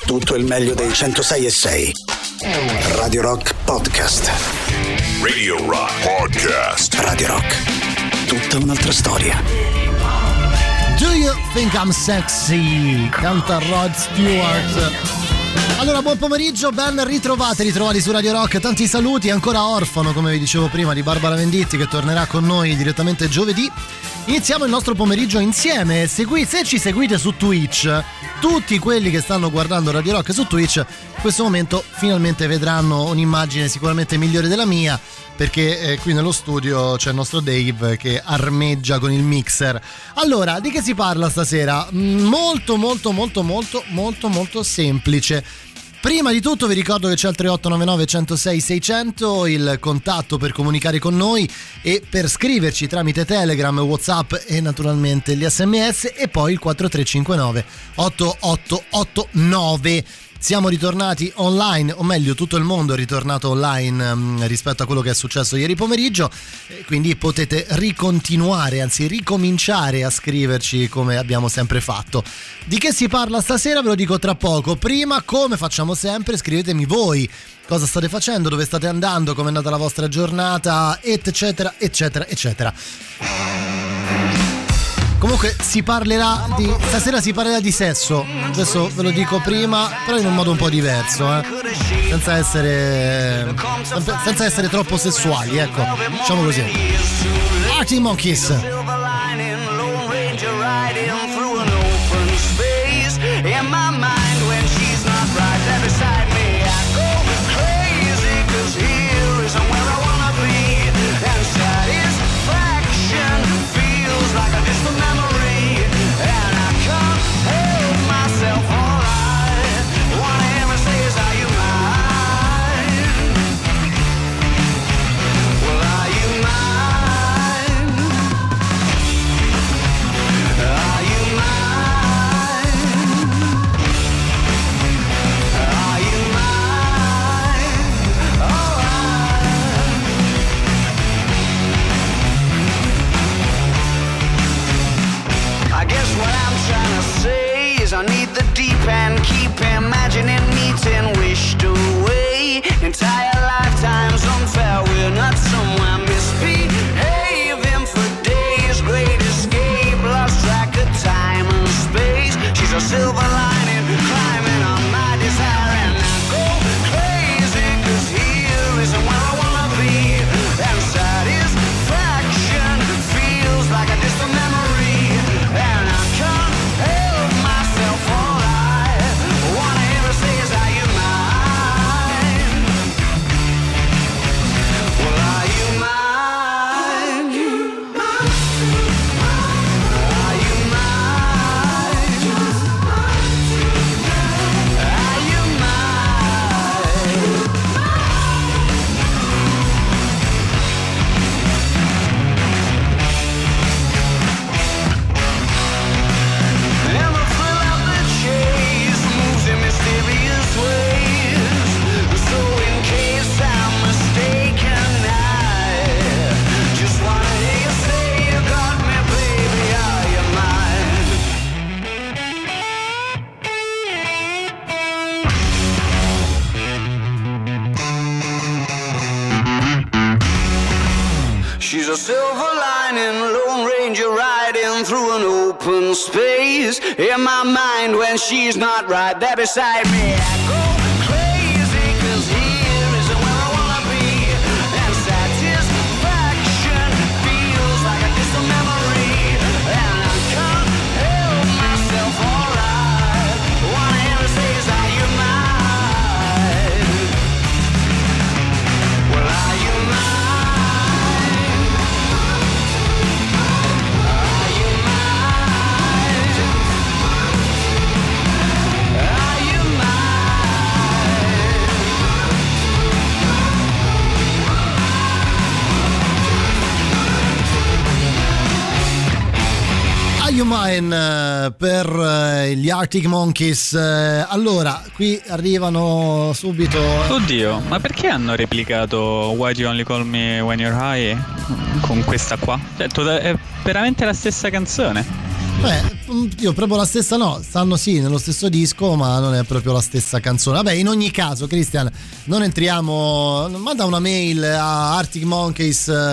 tutto il meglio dei 106.6. Radio Rock Podcast. Radio Rock Podcast. Radio Rock. Tutta un'altra storia. Do you think I'm sexy? Canta Rod Stewart. Allora, buon pomeriggio, ben ritrovati su Radio Rock. Tanti saluti, ancora orfano, come vi dicevo prima, di Barbara Venditti, che tornerà con noi direttamente giovedì. Iniziamo il nostro pomeriggio insieme. Se ci seguite su Twitch, tutti quelli che stanno guardando Radio Rock su Twitch in questo momento finalmente vedranno un'immagine sicuramente migliore della mia, perché qui nello studio c'è il nostro Dave che armeggia con il mixer. Allora, di che si parla stasera? Molto semplice. Prima di tutto vi ricordo che c'è il 3899 106 600, il contatto per comunicare con noi e per scriverci tramite Telegram, WhatsApp e naturalmente gli SMS, e poi il 4359 8889. Siamo ritornati online, o meglio tutto il mondo è ritornato online rispetto a quello che è successo ieri pomeriggio, quindi potete ricominciare a scriverci come abbiamo sempre fatto. Di che si parla stasera ve lo dico tra poco. Prima, come facciamo sempre, scrivetemi voi cosa state facendo, dove state andando, com'è andata la vostra giornata, eccetera. Comunque stasera si parlerà di sesso, adesso ve lo dico prima, però in un modo un po' diverso, senza essere troppo sessuali, ecco, diciamo così. Arctic Monkeys. I need the deep end, keep imagining meeting wished away. Entire lifetimes unfair, we're not somewhere misbehaving for days. Great escape, lost track of time and space. She's a silver lining, climbing on my desire, and I go crazy, 'cause here isn't where I wanna be. And satisfaction feels like a distant memory, and I can't help myself. All I wanna ever say is, are you mine? Well, are you mine? Are you mine? Are you mine? And the thrill of the chase moves in mysterious ways. So in case I'm mistaken, I just wanna hear you say you got me, baby, are you mine? She's a silver lining, Lone Ranger riding through an open space. In my mind, when she's not right there beside me, I go crazy, 'cause here isn't where I wanna be. And satisfaction feels like a distant memory, and I can't help myself. All I wanna ever say is, are you mine? Well, are you mine? Are you mine? Are you Are You Mine per gli Arctic Monkeys. Allora, qui arrivano subito. Oddio, ma perché hanno replicato Why Do You Only Call Me When You're High con questa qua? Cioè, è veramente la stessa canzone. Io proprio la stessa, no, stanno sì nello stesso disco, ma non è proprio la stessa canzone. Vabbè, in ogni caso, Christian, non entriamo, manda una mail a Arctic Monkeys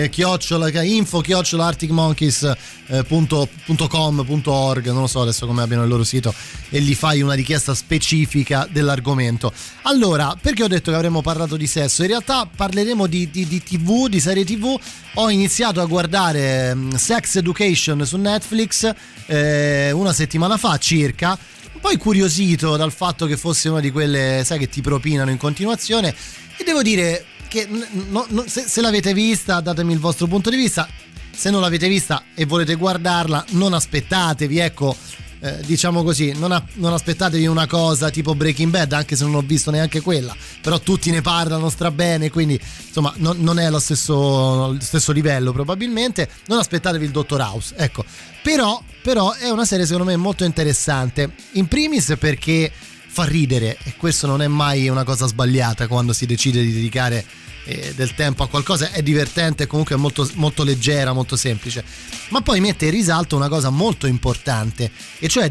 info@arcticmonkeys.com.org, non lo so adesso come abbiano il loro sito, e gli fai una richiesta specifica dell'argomento. Allora, perché ho detto che avremmo parlato di sesso? In realtà parleremo di TV, di serie TV. Ho iniziato a guardare Sex Education su Netflix una settimana fa circa, poi curiosito dal fatto che fosse una di quelle, sai, che ti propinano in continuazione, e devo dire che se l'avete vista datemi il vostro punto di vista, se non l'avete vista e volete guardarla non aspettatevi, ecco, diciamo così, non aspettatevi una cosa tipo Breaking Bad, anche se non ho visto neanche quella, però tutti ne parlano strabene, quindi insomma non è lo stesso livello probabilmente. Non aspettatevi il Dottor House, ecco, però è una serie secondo me molto interessante, in primis perché fa ridere, e questo non è mai una cosa sbagliata quando si decide di dedicare del tempo a qualcosa. È divertente, comunque è molto, molto leggera, molto semplice, ma poi mette in risalto una cosa molto importante, e cioè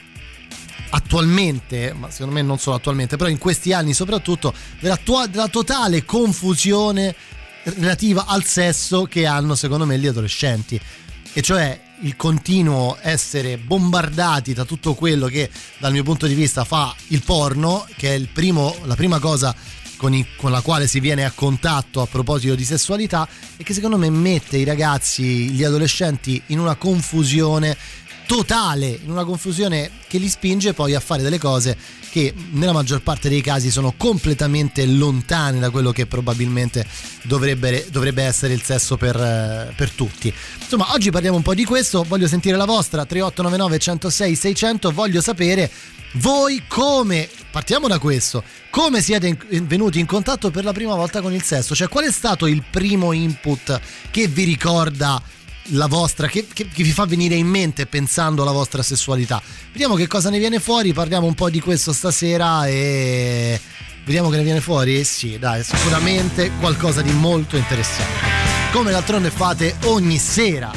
attualmente, ma secondo me non solo attualmente, però in questi anni soprattutto, della totale confusione relativa al sesso che hanno secondo me gli adolescenti, e cioè il continuo essere bombardati da tutto quello che dal mio punto di vista fa il porno, che è la prima cosa con la quale si viene a contatto a proposito di sessualità, e che secondo me mette i ragazzi, gli adolescenti, in una confusione totale, in una confusione che li spinge poi a fare delle cose che nella maggior parte dei casi sono completamente lontane da quello che probabilmente dovrebbe essere il sesso per tutti. Insomma, oggi parliamo un po' di questo, voglio sentire la vostra, 3899 106 600, voglio sapere voi partiamo da questo, come siete venuti in contatto per la prima volta con il sesso, cioè qual è stato il primo input che vi ricorda la vostra, che vi fa venire in mente pensando alla vostra sessualità. Vediamo che cosa ne viene fuori, parliamo un po' di questo stasera e vediamo che ne viene fuori. Sì, dai, sicuramente qualcosa di molto interessante, come d'altronde fate ogni sera.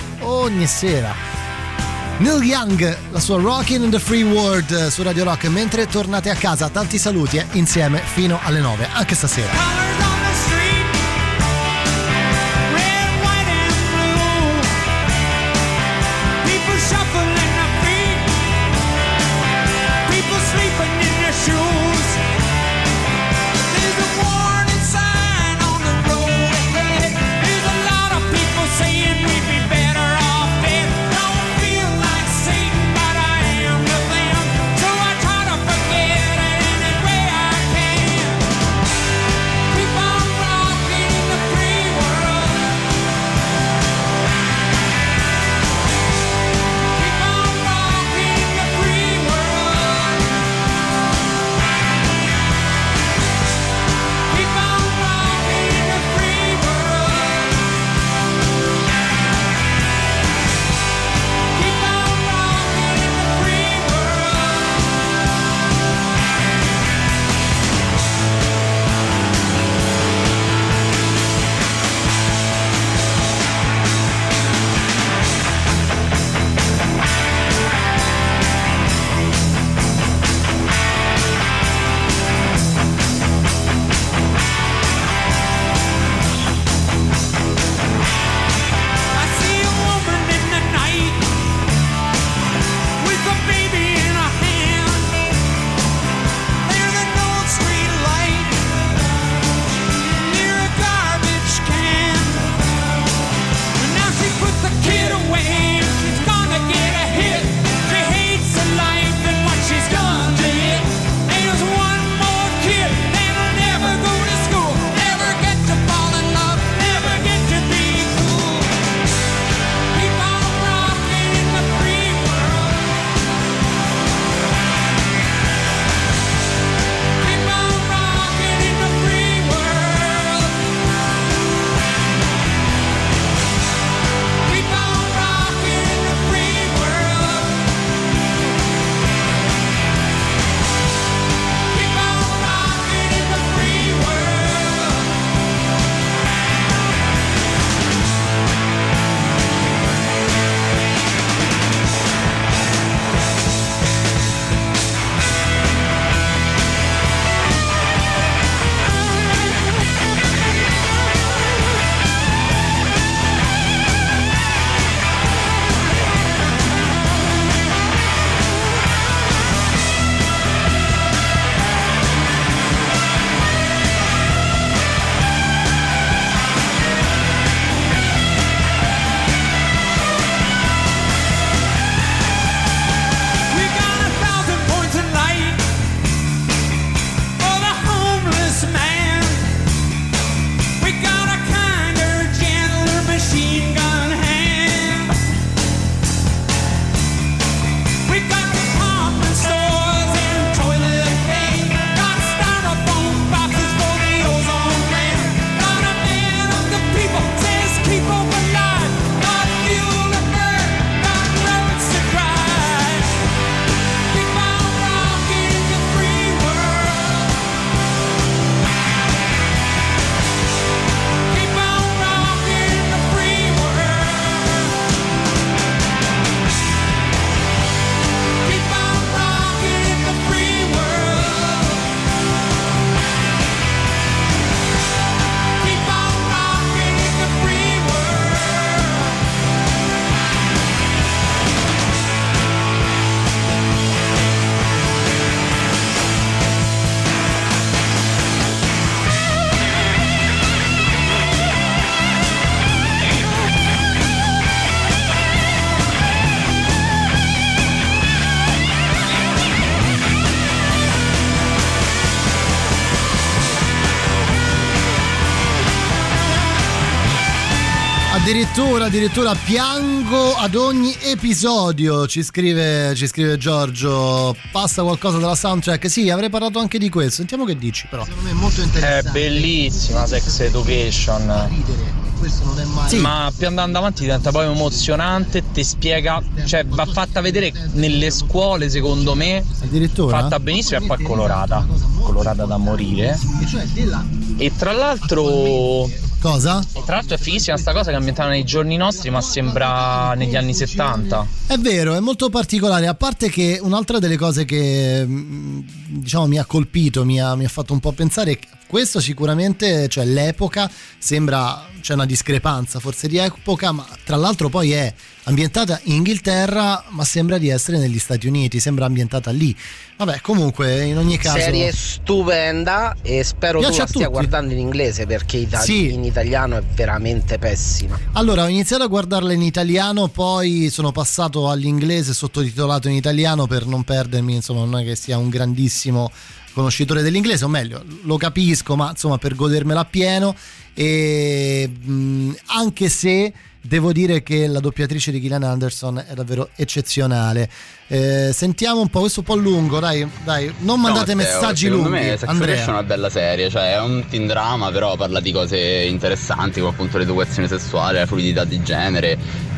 Neil Young, la sua Rockin' in the Free World su Radio Rock. Mentre tornate a casa, tanti saluti insieme fino alle 9 anche stasera. People Addirittura piango ad ogni episodio, ci scrive Giorgio. Passa qualcosa dalla soundtrack? Sì, avrei parlato anche di questo. Sentiamo che dici, però. Secondo me è molto interessante. È bellissima Sex Education. Questo non è mai. Sì. Ma più andando avanti diventa poi emozionante, ti spiega, cioè va fatta vedere nelle scuole, secondo me. Addirittura fatta benissimo e poi colorata da morire. E tra l'altro cosa? E tra l'altro è fighissima sta cosa che è ambientata nei giorni nostri, ma sembra negli anni 70. È vero, è molto particolare, a parte che un'altra delle cose che diciamo mi ha colpito, mi ha fatto un po' pensare, questo sicuramente, cioè l'epoca sembra, c'è una discrepanza forse di epoca, ma tra l'altro poi è ambientata in Inghilterra, ma sembra di essere negli Stati Uniti, sembra ambientata lì. Vabbè, comunque in ogni caso serie stupenda, e spero tu la stia guardando in inglese, perché sì, in italiano è veramente pessima. Allora, ho iniziato a guardarla in italiano, poi sono passato all'inglese sottotitolato in italiano per non perdermi, insomma, non è che sia un grandissimo conoscitore dell'inglese, o meglio, lo capisco, ma insomma per godermela appieno. E anche se devo dire che la doppiatrice di Gillian Anderson è davvero eccezionale. Sentiamo un po', questo un po' lungo, dai, non mandate messaggi lunghi. Secondo me Sex Education è una bella serie, cioè è un teen drama, però parla di cose interessanti come appunto l'educazione sessuale, la fluidità di genere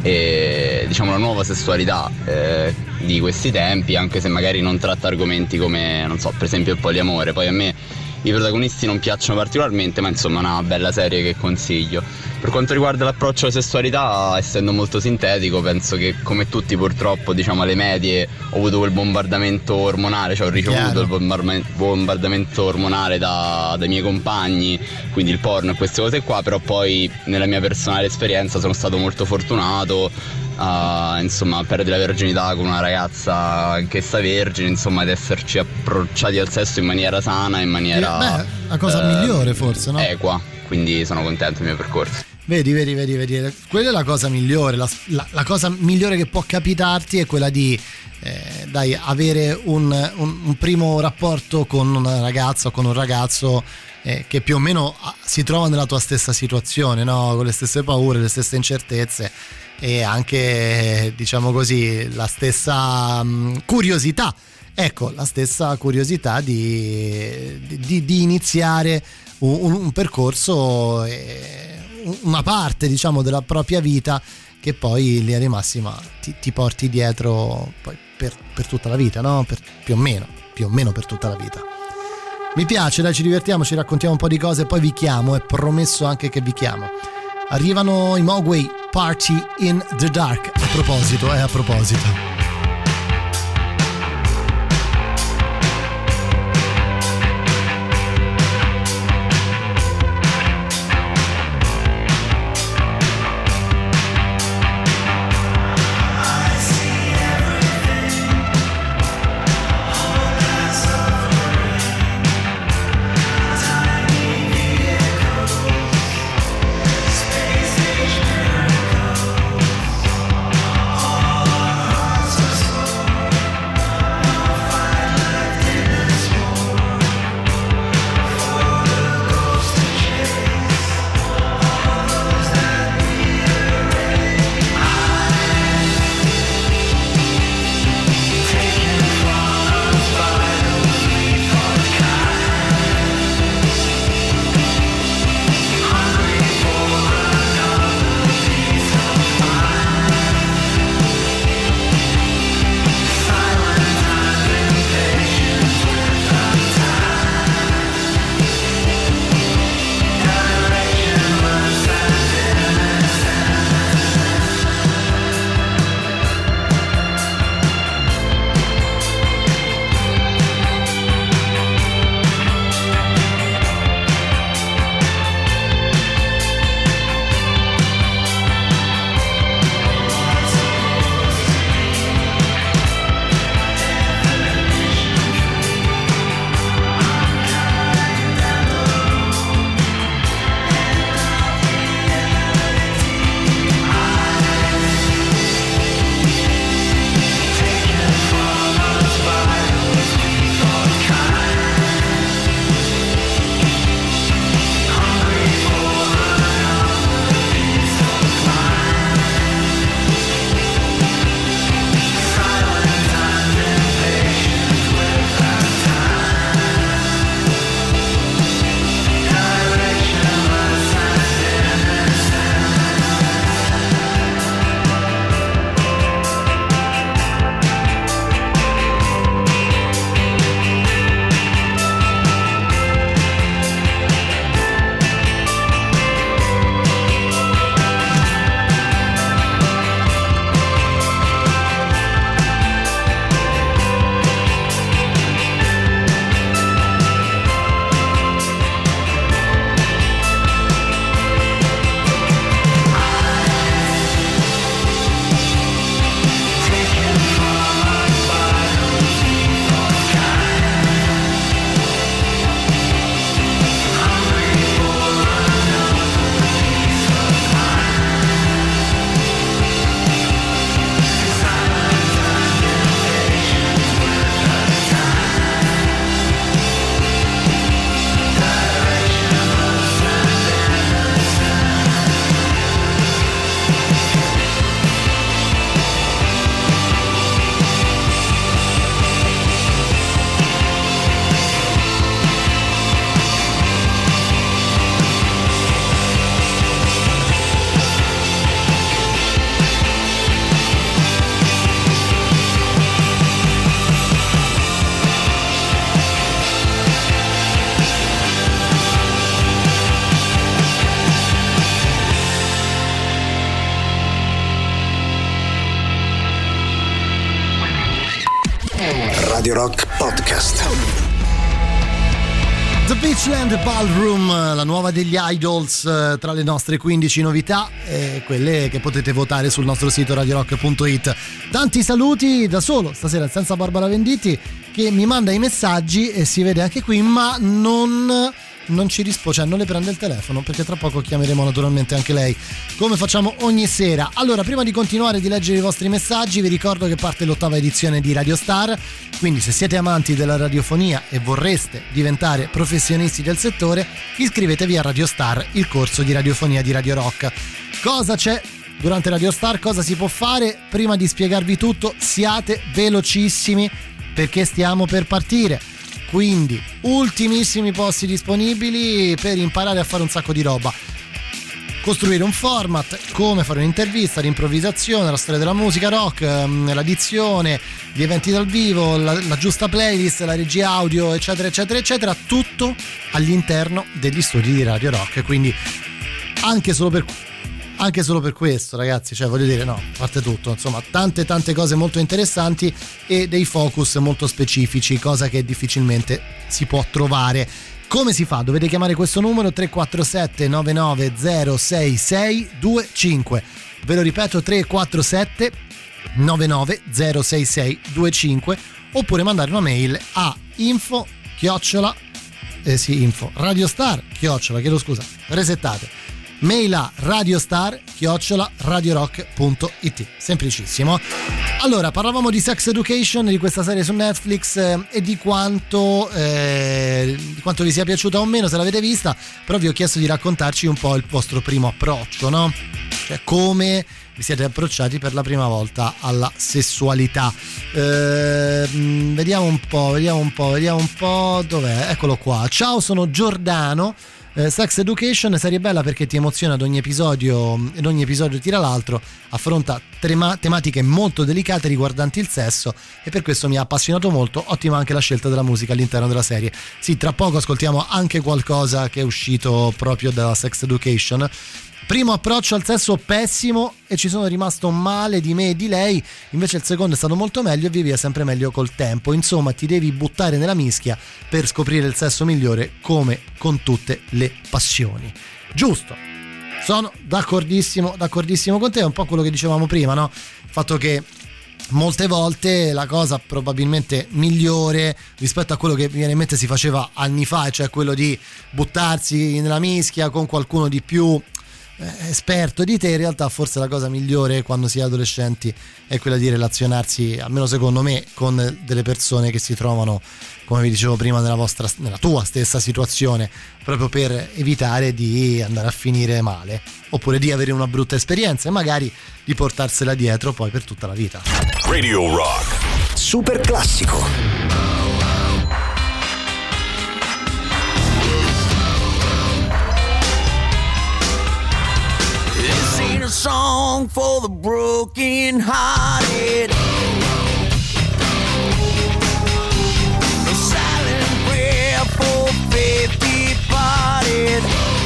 e diciamo la nuova sessualità di questi tempi, anche se magari non tratta argomenti come, non so, per esempio il poliamore. Poi a me i protagonisti non piacciono particolarmente, ma insomma è una bella serie che consiglio. Per quanto riguarda l'approccio alla sessualità, essendo molto sintetico, penso che come tutti purtroppo, diciamo alle medie, ho avuto quel bombardamento ormonale, cioè ho ricevuto il bombardamento ormonale dai miei compagni, quindi il porno e queste cose qua, però poi nella mia personale esperienza sono stato molto fortunato insomma a perdere la verginità con una ragazza anch'essa vergine, insomma ad esserci approcciati al sesso in maniera sana, in maniera la cosa migliore forse, no? Equa, quindi sono contento del mio percorso. Vedi, quella è la cosa migliore, la cosa migliore che può capitarti è quella di avere un primo rapporto con una ragazza o con un ragazzo che più o meno si trova nella tua stessa situazione, no? Con le stesse paure, le stesse incertezze e anche, diciamo così, la stessa curiosità. Ecco, la stessa curiosità di iniziare un percorso, una parte, diciamo, della propria vita che poi in linea di massima ti porti dietro poi per tutta la vita, no? Più o meno per tutta la vita. Mi piace, dai, ci divertiamo, ci raccontiamo un po' di cose e poi vi chiamo, è promesso anche che vi chiamo. Arrivano i Mogwai, Party in the Dark. A proposito. Radio Rock Podcast. The Beachland Ballroom, la nuova degli Idols, tra le nostre 15 novità, quelle che potete votare sul nostro sito radiorock.it. Tanti saluti da solo stasera senza Barbara Venditti, che mi manda i messaggi e si vede anche qui, ma non ci risponde, cioè non le prende il telefono, perché tra poco chiameremo naturalmente anche lei, come facciamo ogni sera. Allora, prima di continuare di leggere i vostri messaggi, vi ricordo che parte l'8ª edizione di Radio Star, quindi se siete amanti della radiofonia e vorreste diventare professionisti del settore, iscrivetevi a Radio Star, il corso di radiofonia di Radio Rock. Cosa c'è durante Radio Star? Cosa si può fare? Prima di spiegarvi tutto, siate velocissimi, perché stiamo per partire. Quindi ultimissimi posti disponibili per imparare a fare un sacco di roba, costruire un format, come fare un'intervista, l'improvvisazione, la storia della musica rock, l'addizione, gli eventi dal vivo, la giusta playlist, la regia audio, eccetera eccetera eccetera, tutto all'interno degli studi di Radio Rock. Quindi anche solo per questo, ragazzi, cioè voglio dire, no, a parte tutto, insomma, tante cose molto interessanti e dei focus molto specifici, cosa che difficilmente si può trovare. Come si fa? Dovete chiamare questo numero 347 9906625. Ve lo ripeto, 347 9906625, oppure mandare una mail a resettate. Mail a radiostar@radiorock.it. Semplicissimo. Allora, parlavamo di Sex Education, di questa serie su Netflix, e di quanto vi sia piaciuta o meno, se l'avete vista, però vi ho chiesto di raccontarci un po' il vostro primo approccio, no? Cioè, come vi siete approcciati per la prima volta alla sessualità. Vediamo un po', dov'è? Eccolo qua. Ciao, sono Giordano. Sex Education, serie bella perché ti emoziona ad ogni episodio, ed ogni episodio tira l'altro, affronta tematiche molto delicate riguardanti il sesso, e per questo mi ha appassionato molto. Ottima anche la scelta della musica all'interno della serie. Sì, tra poco ascoltiamo anche qualcosa che è uscito proprio da Sex Education. Primo approccio al sesso pessimo, e ci sono rimasto male di me e di lei. Invece il secondo è stato molto meglio, e via sempre meglio col tempo. Insomma, ti devi buttare nella mischia per scoprire il sesso migliore, come con tutte le passioni. Giusto, sono d'accordissimo con te. È un po' quello che dicevamo prima, no? Il fatto che molte volte la cosa probabilmente migliore rispetto a quello che mi viene in mente si faceva anni fa, cioè quello di buttarsi nella mischia con qualcuno di più esperto di te, in realtà forse la cosa migliore quando si è adolescenti è quella di relazionarsi, almeno secondo me, con delle persone che si trovano, come vi dicevo prima, nella tua stessa situazione, proprio per evitare di andare a finire male, oppure di avere una brutta esperienza e magari di portarsela dietro poi per tutta la vita. Radio Rock Super classico. A song for the broken hearted, a silent prayer for faith departed.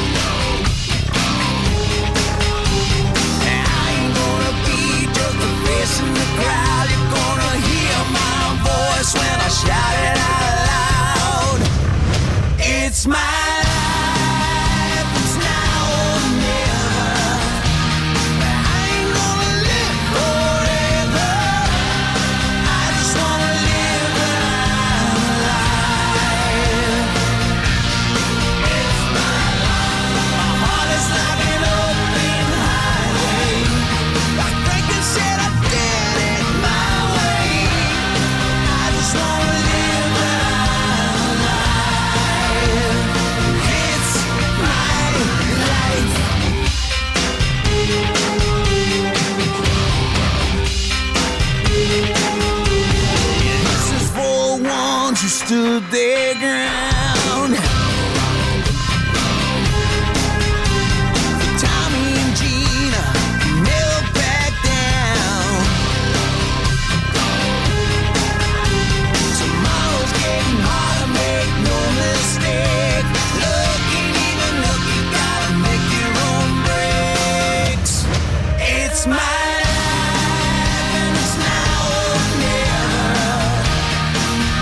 I ain't gonna be just a face in the crowd. You're gonna hear my voice when I shout it out loud. It's my life, it's now or never. Stood their ground. Tommy and Gina never back down. Tomorrow's getting harder, make no mistake. Looking even look, you gotta make your own breaks. It's my life and it's now or never.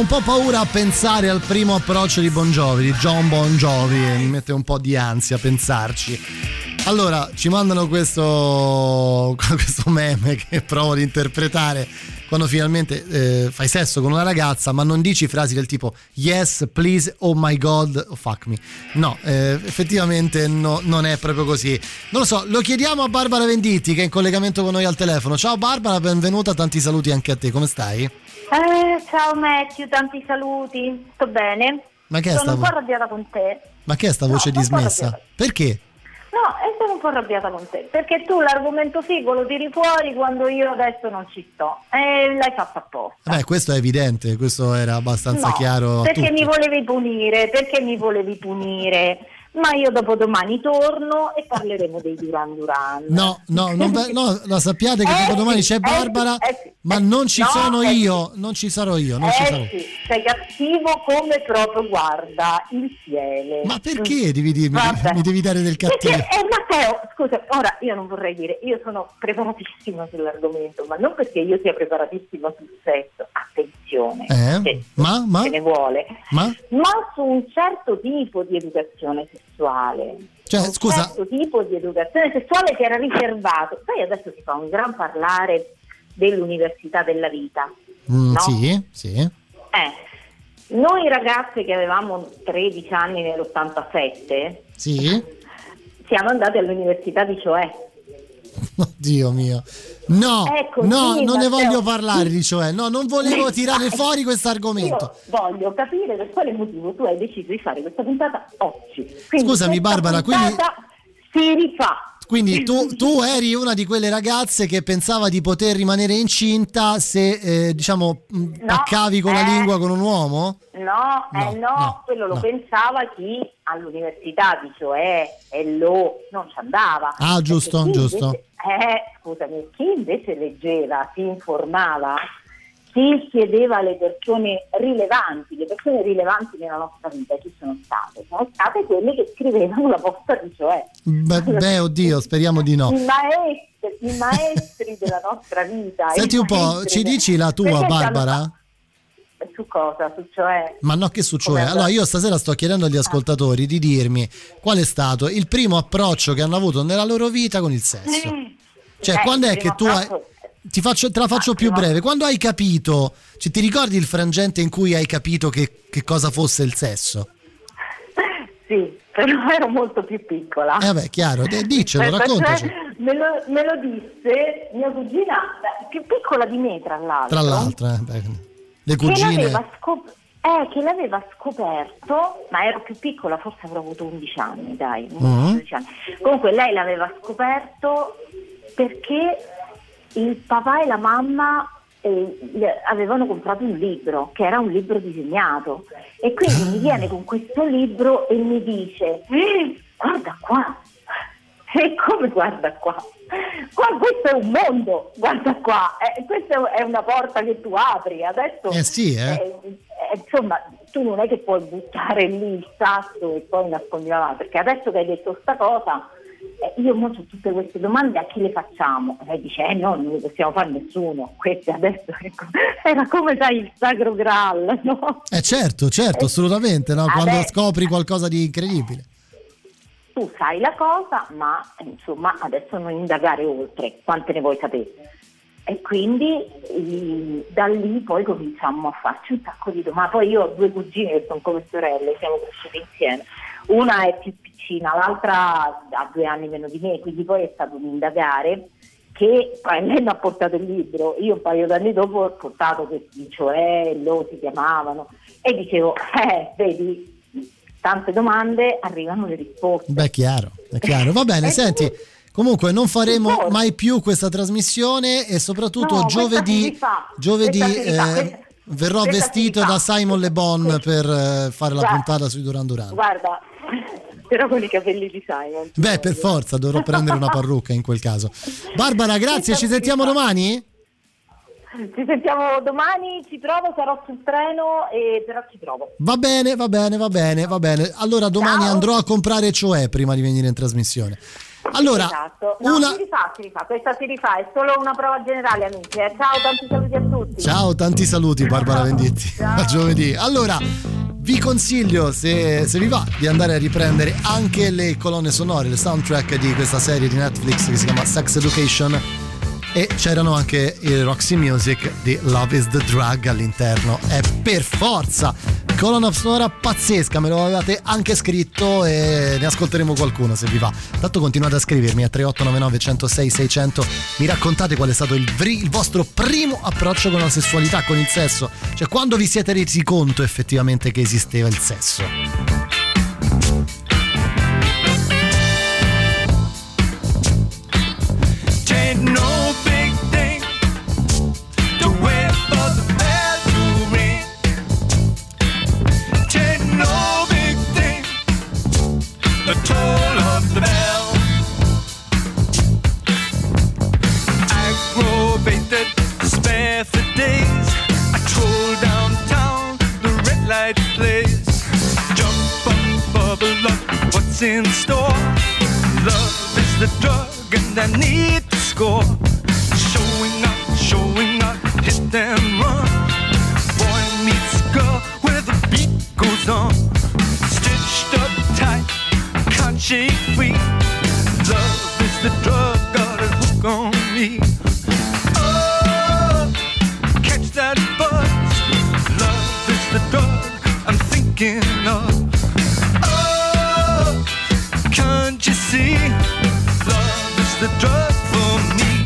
un po' paura a pensare al primo approccio di Bon Jovi, di John Bon Jovi, e mi mette un po' di ansia a pensarci. Allora, ci mandano questo meme che provo ad interpretare quando finalmente fai sesso con una ragazza, ma non dici frasi del tipo yes, please, oh my god, oh fuck me. No, effettivamente non è proprio così. Non lo so, lo chiediamo a Barbara Venditti, che è in collegamento con noi al telefono. Ciao Barbara, benvenuta, tanti saluti anche a te, come stai? Ciao Matthew, tanti saluti, sto bene. Ma che è sono un po' arrabbiata con te. Ma che è sta voce dismessa? Perché? No, sono un po' arrabbiata con te, perché tu l'argomento figo lo tiri fuori quando io adesso non ci sto, e l'hai fatto apposta. Beh, questo è evidente, questo era abbastanza chiaro a perché tutti. mi volevi punire, ma io dopodomani torno e parleremo dei Duran Duran. No, sappiate che dopodomani c'è Barbara, ma non ci sono io, non ci sarò io, non ci sarò. Sì, sei cattivo come proprio, guarda, il cielo. Ma perché devi dirmi, mi devi dare del cattivo? Perché, Matteo, scusa, ora io non vorrei dire, io sono preparatissima sull'argomento, ma non perché io sia preparatissima sul sesso, attenzione, ma se ne vuole, ma su un certo tipo di educazione sessuale. Cioè, scusa, un certo tipo di educazione sessuale che era riservato. Sai, adesso si fa un gran parlare dell'università della vita, no? Sì. Noi ragazze che avevamo 13 anni nell'87 siamo andate all'università di Cioè. Dio mio, non ne voglio parlare di Cioè, non volevo tirare fuori questo argomento. Io voglio capire per quale motivo tu hai deciso di fare questa puntata oggi. Quindi scusami Barbara, quindi si rifà. Quindi tu eri una di quelle ragazze che pensava di poter rimanere incinta se paccavi con la lingua con un uomo? No, quello lo pensava chi all'università di Cioè e non ci andava. Ah, giusto. Scusami, chi invece leggeva, si informava, si chiedeva alle persone rilevanti, le persone rilevanti nella nostra vita, chi sono state? Sono state quelle che scrivevano la posta di Cioè. Beh, oddio, speriamo di no. I maestri della nostra vita. Senti un po', ci dici la tua, Barbara? Su cosa? Su Cioè? Ma no, che su Cioè? Allora io stasera sto chiedendo agli ascoltatori di dirmi qual è stato il primo approccio che hanno avuto nella loro vita con il sesso. Cioè, quando è che tu hai... Te la faccio più breve. Quando hai capito, ti ricordi il frangente in cui hai capito che cosa fosse il sesso? Sì, però ero molto più piccola. Vabbè, chiaro, diccelo, raccontaci. Me lo disse mia cugina, più piccola di me, tra l'altro. Le cugine. Che l'aveva scoperto, ma ero più piccola, forse avrò avuto 11 anni, dai. 11 anni. Comunque lei l'aveva scoperto perché il papà e la mamma avevano comprato un libro, che era un libro disegnato, e quindi mi viene con questo libro e mi dice guarda qua. E come guarda qua? Questo è un mondo, guarda qua, questa è una porta che tu apri adesso. Insomma, tu non è che puoi buttare lì il sasso e poi nascondi la mano, perché adesso che hai detto sta cosa, io ho tutte queste domande, a chi le facciamo? E lei dice no, non le possiamo fare nessuno. Queste adesso era come sai il sacro graal, no? Certo, assolutamente, no? Quando scopri qualcosa di incredibile. Tu sai la cosa, ma insomma adesso non indagare oltre, quante ne vuoi sapere? E quindi da lì poi cominciamo a farci un sacco di domande. Poi io ho 2 cugine che sono come sorelle, siamo cresciute insieme. Una è più piccina, l'altra ha 2 anni meno di me, quindi poi è stato un indagare che poi lei mi ha portato il libro. Io un paio d'anni dopo ho portato questi Cioè, si chiamavano, e dicevo, vedi, tante domande, arrivano le risposte. Beh, chiaro. Va bene, senti, comunque non faremo mai più questa trasmissione, e soprattutto giovedì verrò vestito da Simon Le Bon per fare la puntata sui Duran Duran. Guarda, però con i capelli di Simon. Beh, per forza, dovrò prendere una parrucca in quel caso. Barbara, grazie, ci sentiamo domani? Ci sentiamo domani, ci trovo, sarò sul treno, però ci trovo. Va bene. Allora domani andrò a comprare Cioè prima di venire in trasmissione. Allora, esatto. Si rifà, questa si rifà, è solo una prova generale, amici. Ciao, tanti saluti a tutti. Ciao, tanti saluti Barbara Venditti. A giovedì. Allora, vi consiglio, se vi va, di andare a riprendere anche le colonne sonore, le soundtrack di questa serie di Netflix che si chiama Sex Education, e c'erano anche il Roxy Music di Love is the Drug all'interno. È per forza colonna sonora pazzesca, me lo avevate anche scritto e ne ascolteremo qualcuno se vi va. Tanto continuate a scrivermi a 3899 106 600, mi raccontate qual è stato il vostro primo approccio con la sessualità, con il sesso, cioè quando vi siete resi conto effettivamente che esisteva il sesso. In store, love is the drug and I need to score. Showing up, hit and run. Boy meets girl where the beat goes on. Stitched up tight, can't shake free. Love is the drug, got a hook on me. Oh, catch that buzz. Love is the drug I'm thinking of. Can't you see? Love is the drug for me.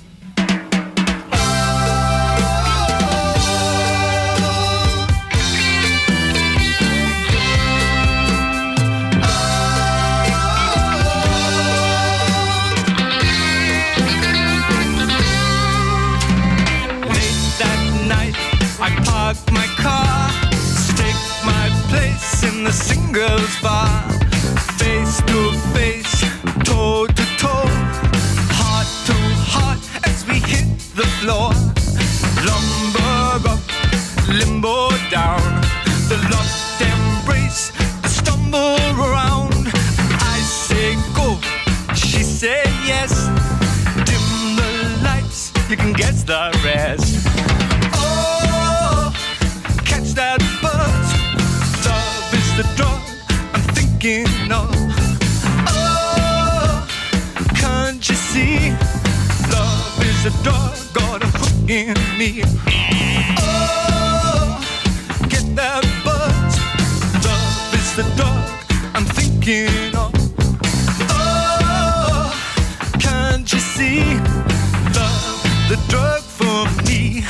Late that night, I park my car, stake my place in the singles bar. Face to face, toe to toe, heart to heart as we hit the floor. Lumber up, limbo down, the locked embrace, the stumble around. I say go, she say yes. Dim the lights, you can guess the rest. Oh, catch that buzz. Love is the drug I'm thinking of. Oh, can't you see? Love is a drug, got a hook in me. Oh, get that buzz. Love is the drug I'm thinking of. Oh, can't you see? Love, the drug for me.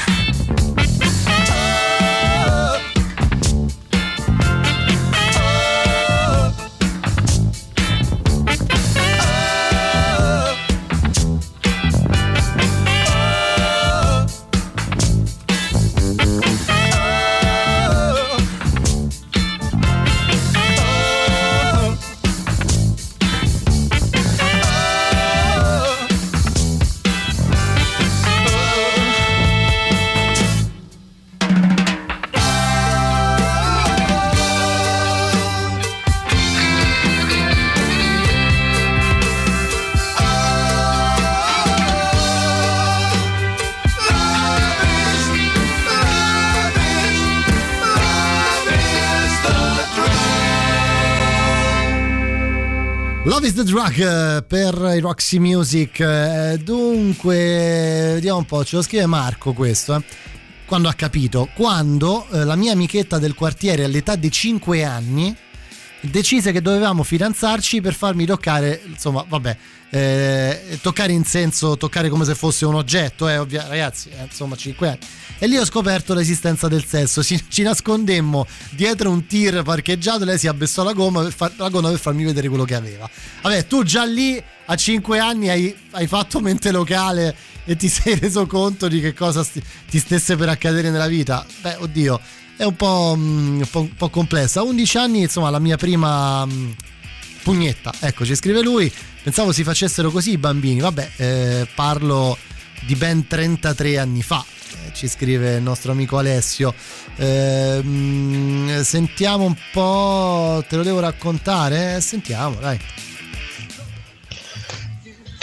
Love is the Drug per i Roxy Music. Dunque, vediamo un po', ce lo scrive Marco questo. Quando ha capito, quando la mia amichetta del quartiere all'età di 5 anni decise che dovevamo fidanzarci per farmi toccare, insomma, vabbè, toccare in senso, toccare come se fosse un oggetto, ragazzi, insomma, 5 anni. E lì ho scoperto l'esistenza del sesso. Ci nascondemmo dietro un tir parcheggiato, lei si abbassò la gonna per farmi vedere quello che aveva. Vabbè, tu già lì a 5 anni hai fatto mente locale e ti sei reso conto di che cosa ti stesse per accadere nella vita. Beh, oddio, è un po' complessa. A 11 anni, insomma, la mia prima pugnetta, ecco, ci scrive lui. Pensavo si facessero così i bambini. Vabbè, parlo di ben 33 anni fa, ci scrive il nostro amico Alessio. Sentiamo un po', te lo devo raccontare? Sentiamo, dai.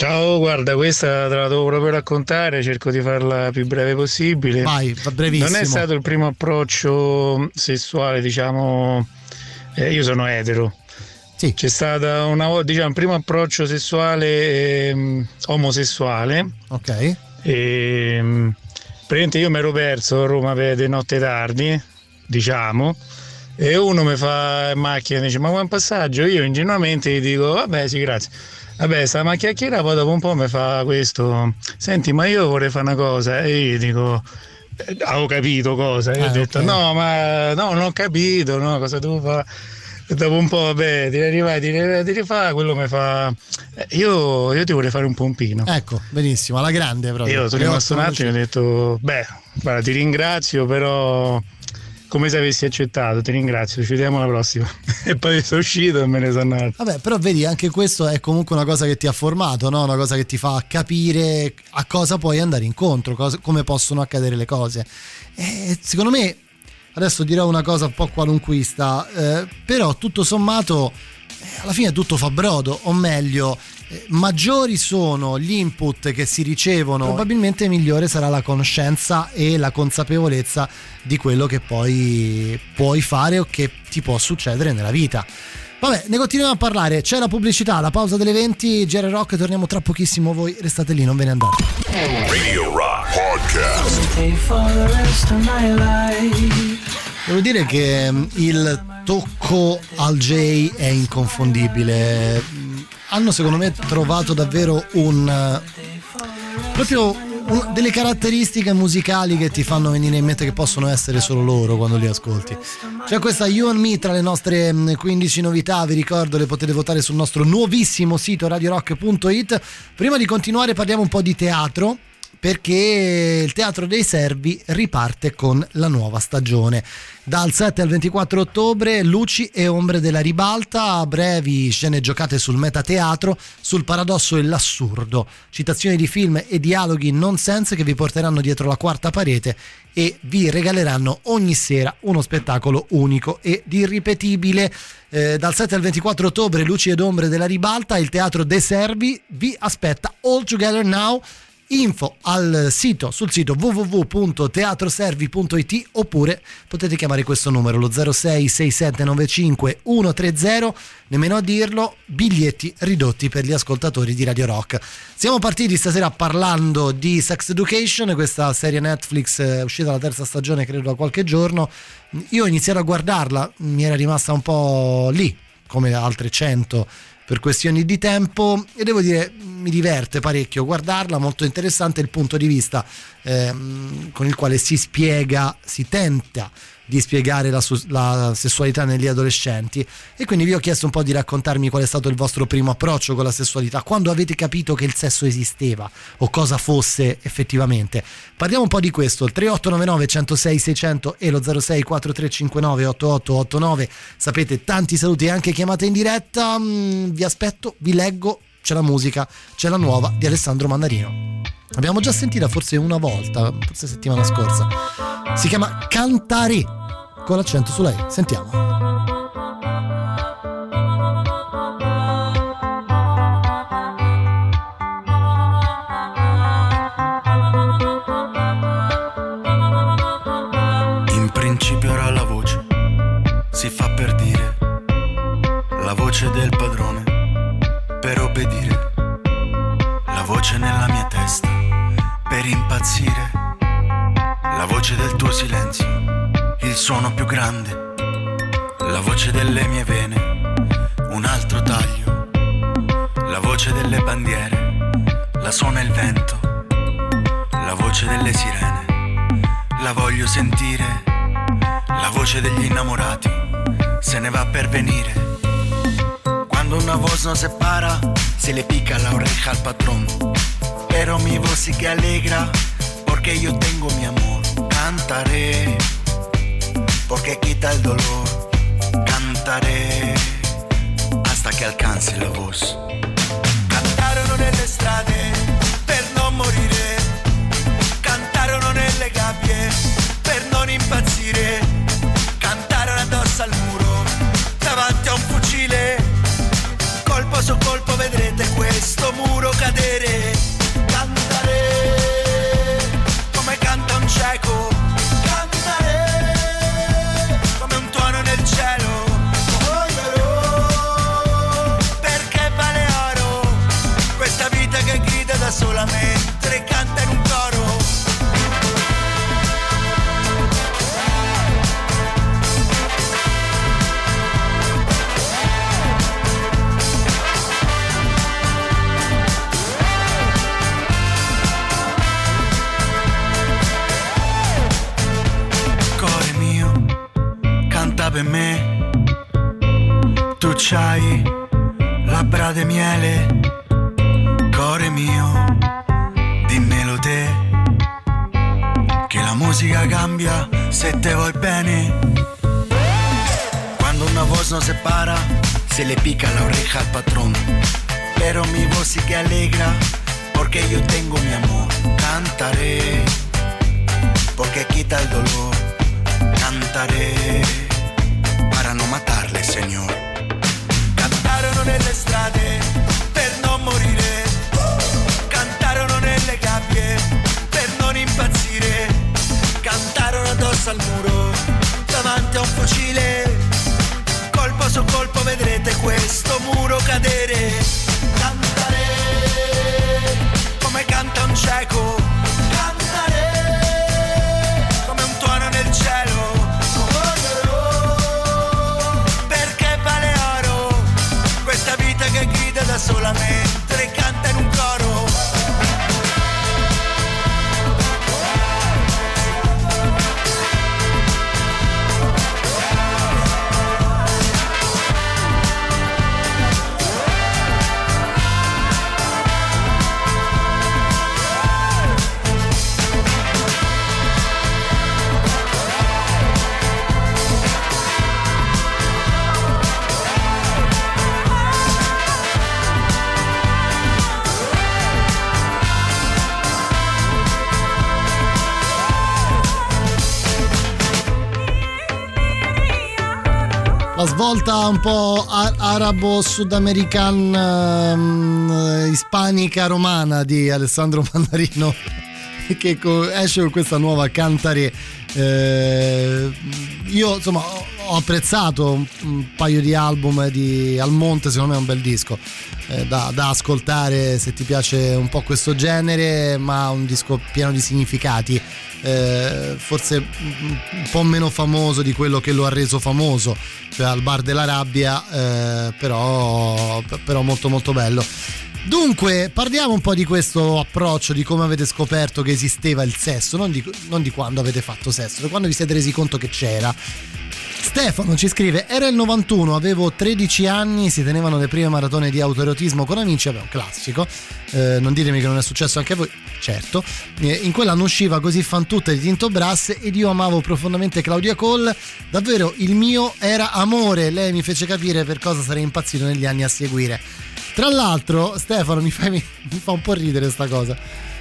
Ciao, guarda, questa te la devo proprio raccontare, cerco di farla più breve possibile. Vai, brevissimo. Non è stato il primo approccio sessuale, diciamo, io sono etero. Sì. C'è stata una volta, diciamo, un primo approccio sessuale omosessuale. Ok. Praticamente io mi ero perso a Roma per notte tardi, diciamo, e uno mi fa in macchina, dice ma vuoi un passaggio? Io ingenuamente gli dico vabbè sì grazie. Vabbè, stavamo a chiacchierare, poi dopo un po' mi fa questo, senti ma io vorrei fare una cosa, e io dico avevo capito cosa, e ho detto okay. No ma no, non ho capito, no, cosa devo fare? E dopo un po' vabbè ti rifà, quello mi fa io ti vorrei fare un pompino. Ecco, benissimo, alla grande proprio. Io sono rimasto un attimo e ho detto beh, guarda, ti ringrazio, però come se avessi accettato, ti ringrazio, ci vediamo alla prossima. E poi sono uscito e me ne sono andato. Vabbè, però vedi, anche questo è comunque una cosa che ti ha formato, no? Una cosa che ti fa capire a cosa puoi andare incontro, come possono accadere le cose. E secondo me, adesso dirò una cosa un po' qualunquista, però tutto sommato alla fine tutto fa brodo, o meglio, maggiori sono gli input che si ricevono, probabilmente migliore sarà la conoscenza e la consapevolezza di quello che poi puoi fare o che ti può succedere nella vita. Vabbè, ne continuiamo a parlare, c'è la pubblicità, la pausa delle 20, GR Rock, torniamo tra pochissimo, voi restate lì, non ve ne andate. Radio Rock Podcast. Devo dire che il tocco al J è inconfondibile. Hanno secondo me trovato davvero delle caratteristiche musicali che ti fanno venire in mente che possono essere solo loro quando li ascolti. C'è questa You and Me tra le nostre 15 novità, vi ricordo le potete votare sul nostro nuovissimo sito radiorock.it. Prima di continuare parliamo un po' di teatro, perché il Teatro dei Servi riparte con la nuova stagione. Dal 7 al 24 ottobre, Luci e ombre della ribalta, brevi scene giocate sul metateatro, sul paradosso e l'assurdo, citazioni di film e dialoghi nonsense che vi porteranno dietro la quarta parete e vi regaleranno ogni sera uno spettacolo unico ed irripetibile. Dal 7 al 24 ottobre, Luci ed ombre della ribalta, il Teatro dei Servi vi aspetta All Together Now. Info sul sito www.teatroservi.it oppure potete chiamare questo numero, lo 06 6795 130, nemmeno a dirlo, biglietti ridotti per gli ascoltatori di Radio Rock. Siamo partiti stasera parlando di Sex Education, questa serie Netflix uscita la terza stagione credo da qualche giorno. Io ho iniziato a guardarla, mi era rimasta un po' lì come altre 100 per questioni di tempo, e devo dire mi diverte parecchio guardarla, molto interessante il punto di vista con il quale si tenta di spiegare la sessualità negli adolescenti, e quindi vi ho chiesto un po' di raccontarmi qual è stato il vostro primo approccio con la sessualità, quando avete capito che il sesso esisteva o cosa fosse effettivamente. Parliamo un po' di questo, il 3899 106 600 e lo 06 4359 8889. Sapete, tanti saluti e anche chiamate in diretta, vi aspetto, vi leggo, c'è la musica, c'è la nuova di Alessandro Mandarino. L'abbiamo già sentita forse una volta, forse settimana scorsa. Si chiama Cantare, con l'accento su lei. Sentiamo. In principio era la voce, si fa per dire, la voce del padrone, per obbedire, la voce nella mia testa, per impazzire, la voce del tuo silenzio, il suono più grande, la voce delle mie vene, un altro taglio, la voce delle bandiere, la suona il vento, la voce delle sirene, la voglio sentire, la voce degli innamorati, se ne va per venire. Cuando una voz nos separa, se le pica la oreja al patrón, pero mi voz sí que alegra, porque yo tengo mi amor. Cantaré, porque quita el dolor. Cantaré, hasta che alcanzi la voz. Cantarono nelle strade per non morire, cantarono nelle gabbie per non impazzire, cantarono addosso al muro davanti a un fucile, colpo su colpo vedrete questo muro cadere. per me. Tu c'hai labbra di miele, cuore mio, dimmelo te, che la musica cambia se te vuoi bene. Cuando una voz nos separa, se le pica la oreja al patrón, pero mi voz sí que alegra, porque yo tengo mi amor. Cantaré, porque quita el dolor. Cantaré, para no matarle, Señor. Cantarono nelle strade per non morire, cantarono nelle gabbie per non impazzire, cantarono addosso al muro davanti a un fucile, colpo su colpo vedrete questo muro cadere. Cantaré come canta un cieco, cantaré come un tuono nel cielo. Che grida da sola mentre canta in un coro. La svolta un po' arabo-sudamericana, ispanica romana di Alessandro Mannarino, che esce con questa nuova Cantaré. Io insomma ho apprezzato un paio di album di Almonte, secondo me è un bel disco da ascoltare se ti piace un po' questo genere, ma un disco pieno di significati. Forse un po' meno famoso di quello che lo ha reso famoso, cioè Al bar della rabbia, però molto molto bello. Dunque parliamo un po' di questo approccio, di come avete scoperto che esisteva il sesso, non di quando avete fatto sesso, da quando vi siete resi conto che c'era. Stefano ci scrive: era il 91, avevo 13 anni, si tenevano le prime maratone di autoerotismo con amici, vabbè, un classico, non ditemi che non è successo anche a voi, certo. In quell'anno usciva Così fan tutte di Tinto Brass ed io amavo profondamente Claudia Cole, davvero il mio era amore, lei mi fece capire per cosa sarei impazzito negli anni a seguire. Tra l'altro Stefano mi fa un po' ridere sta cosa,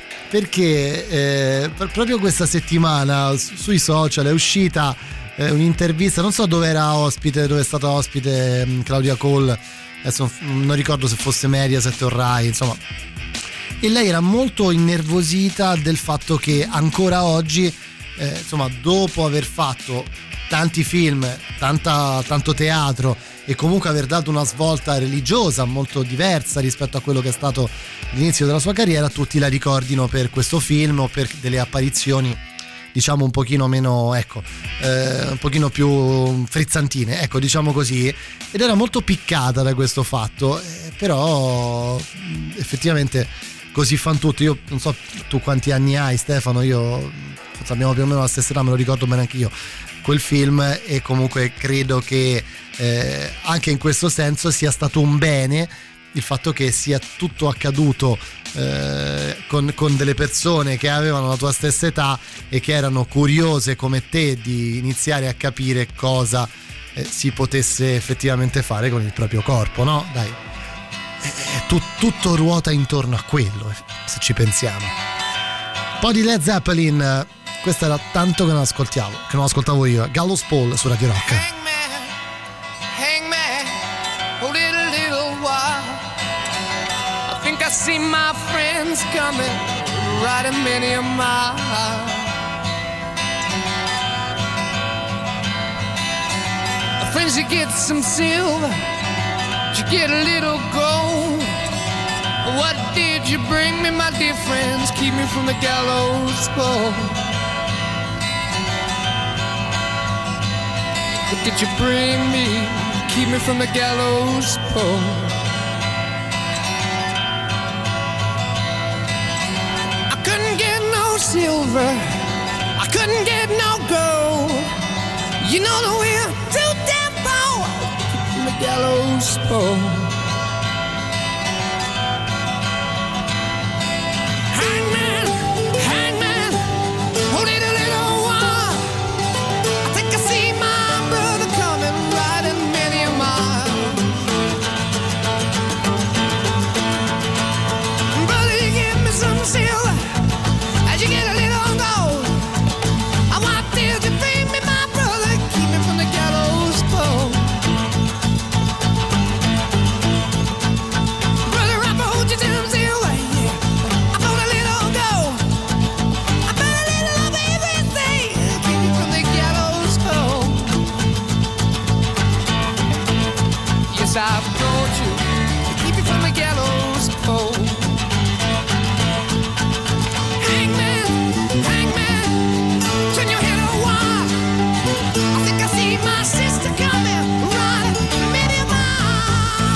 perché proprio questa settimana sui social è uscita un'intervista, non so dove è stata ospite Claudia Cole, adesso non ricordo se fosse Mediaset o Rai, insomma, e lei era molto innervosita del fatto che ancora oggi insomma, dopo aver fatto tanti film, tanto teatro e comunque aver dato una svolta religiosa molto diversa rispetto a quello che è stato l'inizio della sua carriera, tutti la ricordino per questo film o per delle apparizioni diciamo un pochino meno, ecco, un pochino più frizzantine, ecco, diciamo così, ed era molto piccata da questo fatto, però effettivamente Così fan tutti. Io non so tu quanti anni hai, Stefano, io abbiamo più o meno la stessa età, me lo ricordo bene anche io quel film, e comunque credo che anche in questo senso sia stato un bene il fatto che sia tutto accaduto con delle persone che avevano la tua stessa età e che erano curiose come te di iniziare a capire cosa si potesse effettivamente fare con il proprio corpo, no? Dai, tutto ruota intorno a quello, se ci pensiamo. Un po' di Led Zeppelin, questa era tanto che non ascoltavo io. Gallows Pole su Radio Rock. I see my friends coming, riding many a mile. Friends, you get some silver, you get a little gold. What did you bring me, my dear friends? Keep me from the gallows pole. What did you bring me? Keep me from the gallows pole. Silver, I couldn't get no gold. You know that we're too gallows pole. I've told you to keep you from the gallows pole. Hangman, hangman, turn your head a while. I think I see my sister coming, right? Maybe my.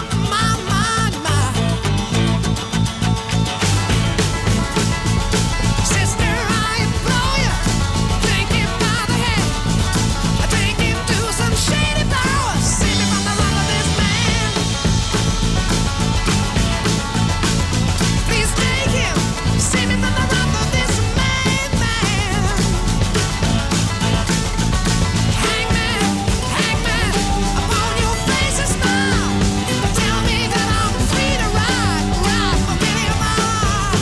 Sister, I implore you, take him by the hand, take him to some shady power, save me from the wrath of this man. Please take him, save me from the wrath of this man. Hangman, hangman, upon your face a smile. Tell me that I'm free to ride for many a mile.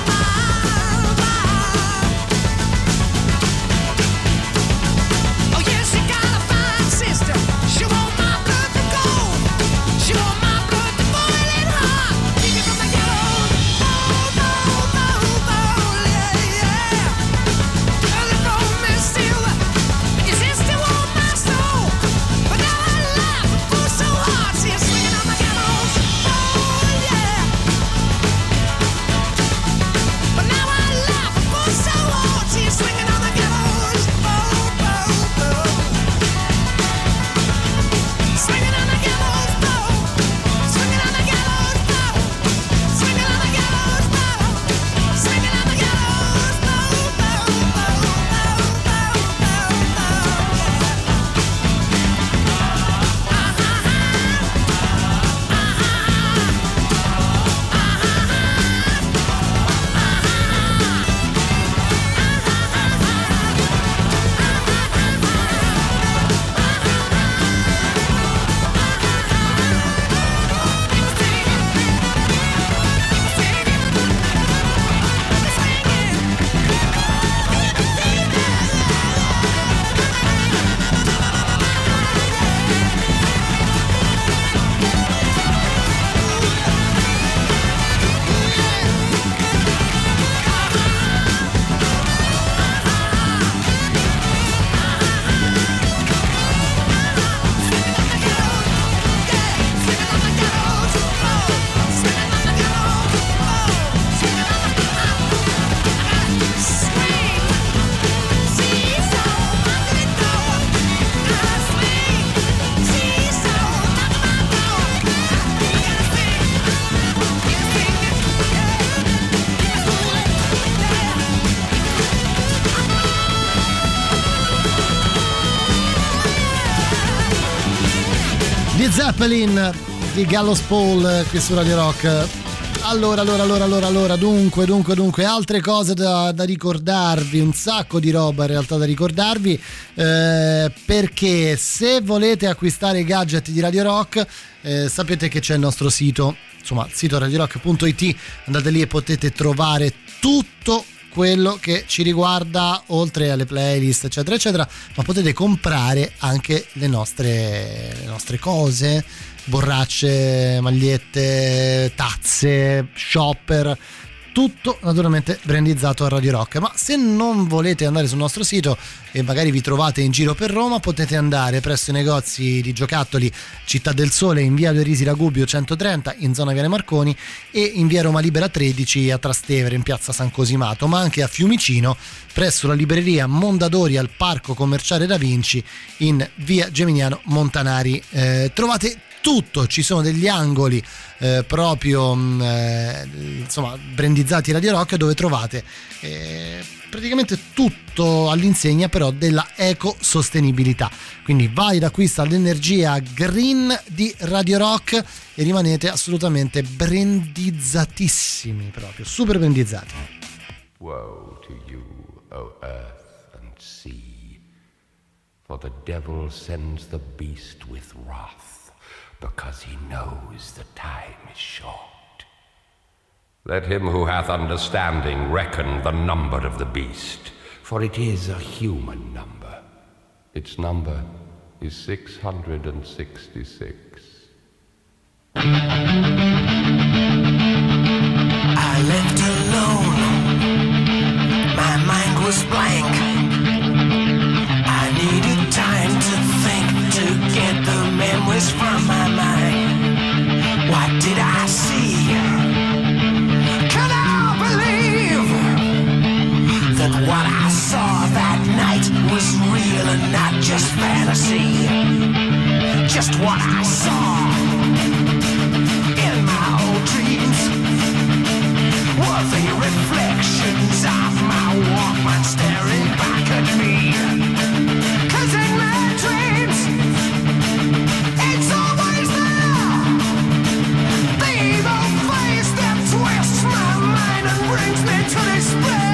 Oh yes, you got a fine sister. She want my blood to gold. She want my blood to boil it hot. Keep me from the gallows. Yeah. Early romance still. Your sister want my soul. But now I laugh and pull so hard. See her swinging on the gallows. Yeah. But now I laugh and pull so hard. See her swinging on the gallows. Swinging on the gallows pole, swinging on the gallows pole, swinging on the gallows pole, swinging on the gallows Di Zeppelin, di Gallows Pole qui su Radio Rock. Allora, dunque, altre cose da ricordarvi, un sacco di roba in realtà da ricordarvi, perché se volete acquistare i gadget di Radio Rock, sapete che c'è il nostro sito, insomma, sito radiorock.it, andate lì e potete trovare tutto quello che ci riguarda, oltre alle playlist eccetera eccetera, ma potete comprare anche le nostre cose, borracce, magliette, tazze, shopper, tutto naturalmente brandizzato a Radio Rock. Ma se non volete andare sul nostro sito e magari vi trovate in giro per Roma, potete andare presso i negozi di giocattoli Città del Sole in via Due Risi Ragubio 130 in zona Viale Marconi e in via Roma Libera 13 a Trastevere in piazza San Cosimato, ma anche a Fiumicino presso la libreria Mondadori al Parco Commerciale Da Vinci in via Geminiano Montanari. Trovate tutto, ci sono degli angoli proprio insomma brandizzati Radio Rock, dove trovate praticamente tutto all'insegna però della ecosostenibilità. Quindi vai ad acquista l'energia green di Radio Rock e rimanete assolutamente brandizzatissimi, proprio super brandizzati. Woe to you, O earth and sea, for the devil sends the beast with wrath, because he knows the time is short. Let him who hath understanding reckon the number of the beast, for it is a human number. Its number is 666. I left alone, my mind was blank. I needed time to think, to get the memories from my mind. What did I see? Can I believe that what I saw that night was real and not just fantasy? Just what I saw in my old dreams were the reflections of my Walkman staring back at me. 'Cause in my dreams, it's always there, the evil face that twists my mind and brings me to despair.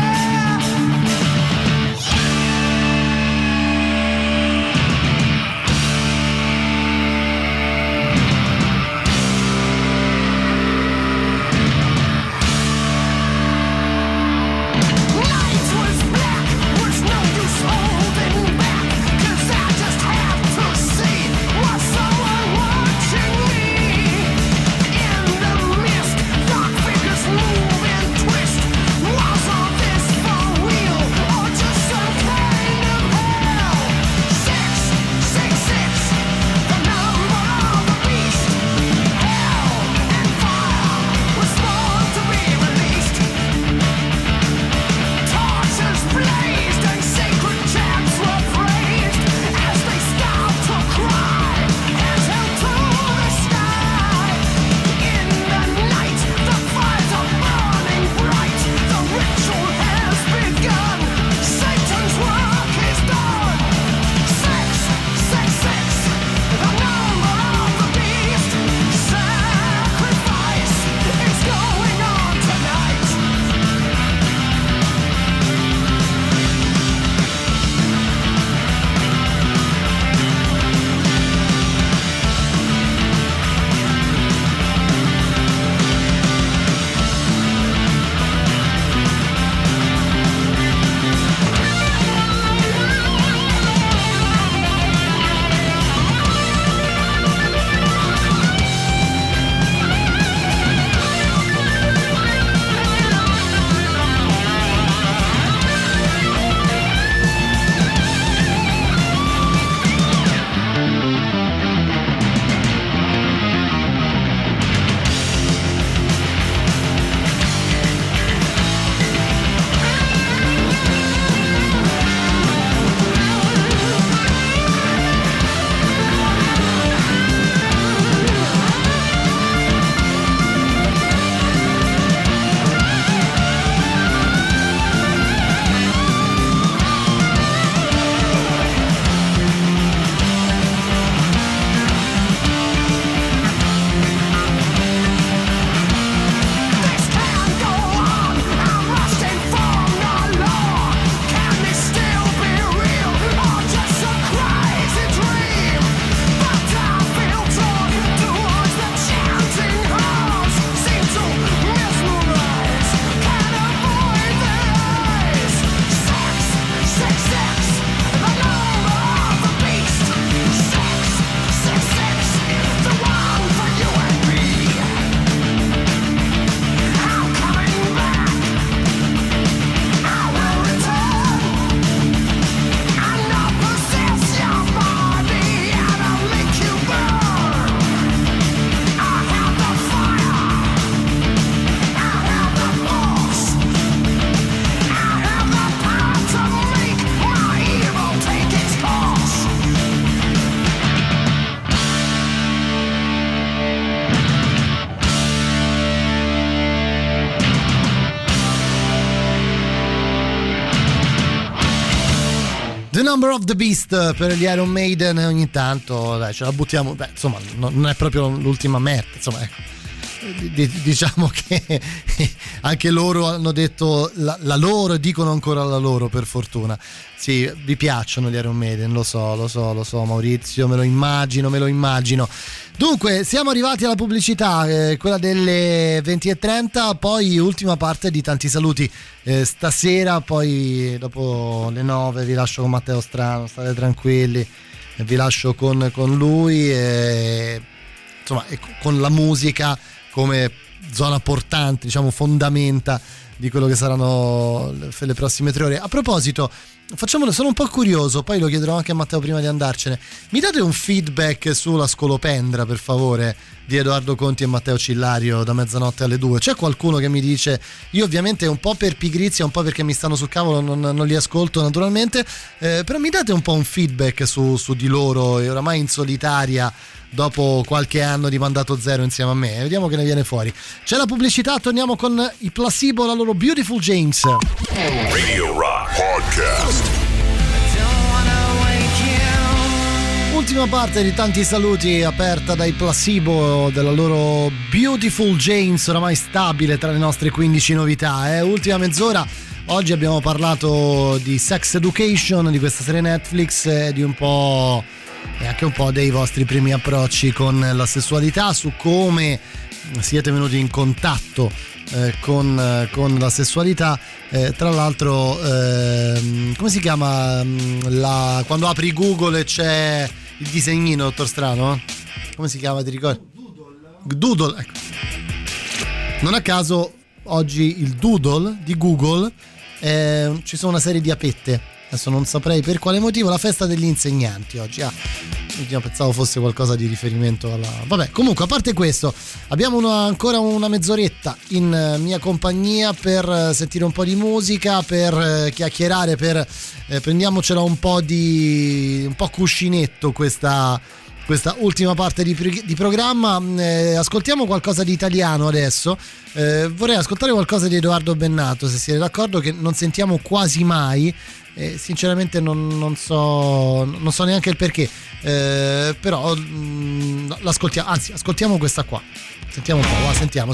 The Number of the Beast per gli Iron Maiden, ogni tanto ce la buttiamo, insomma non è proprio l'ultima merda, insomma, ecco. Diciamo che anche loro hanno detto la loro e dicono ancora la loro, per fortuna. Sì, vi piacciono gli Iron Maiden, lo so Maurizio, me lo immagino. Dunque, siamo arrivati alla pubblicità, quella delle 20:30, poi ultima parte di tanti saluti stasera, poi dopo le 9 vi lascio con Matteo Strano, state tranquilli, vi lascio con lui e, insomma, con la musica come zona portante, diciamo fondamenta di quello che saranno le prossime 3 ore. A proposito, sono un po' curioso, poi lo chiederò anche a Matteo prima di andarcene. Mi date un feedback sulla Scolopendra, per favore, di Edoardo Conti e Matteo Cillario da mezzanotte alle 2? C'è qualcuno che mi dice, io ovviamente un po' per pigrizia, un po' perché mi stanno sul cavolo, non li ascolto naturalmente, però mi date un po' un feedback su di loro, e oramai in solitaria dopo qualche anno di mandato zero insieme a me. Vediamo che ne viene fuori. C'è la pubblicità, torniamo con i Placebo, la loro Beautiful James. Radio Rock Podcast. Ultima parte di tanti saluti aperta dai Placebo, della loro Beautiful James, oramai stabile tra le nostre 15 novità. Ultima mezz'ora. Oggi abbiamo parlato di Sex Education, di questa serie Netflix, e di un po' e anche un po' dei vostri primi approcci con la sessualità, su come siete venuti in contatto con la sessualità. Tra l'altro, come si chiama quando apri Google e c'è il disegnino, dottor Strano? Come si chiama, ti ricordi? Doodle, ecco. Non a caso oggi il Doodle di Google, ci sono una serie di apette. Adesso non saprei per quale motivo, la festa degli insegnanti oggi. Io pensavo fosse qualcosa di riferimento alla... Vabbè, comunque, a parte questo, abbiamo ancora una mezz'oretta in mia compagnia per sentire un po' di musica, per chiacchierare, prendiamocela un po' cuscinetto questa ultima parte di programma. Ascoltiamo qualcosa di italiano adesso. Vorrei ascoltare qualcosa di Edoardo Bennato, se siete d'accordo, che non sentiamo quasi mai. Sinceramente non so neanche il perché, però l'ascoltiamo, anzi ascoltiamo questa qua, sentiamo un po', va, sentiamo.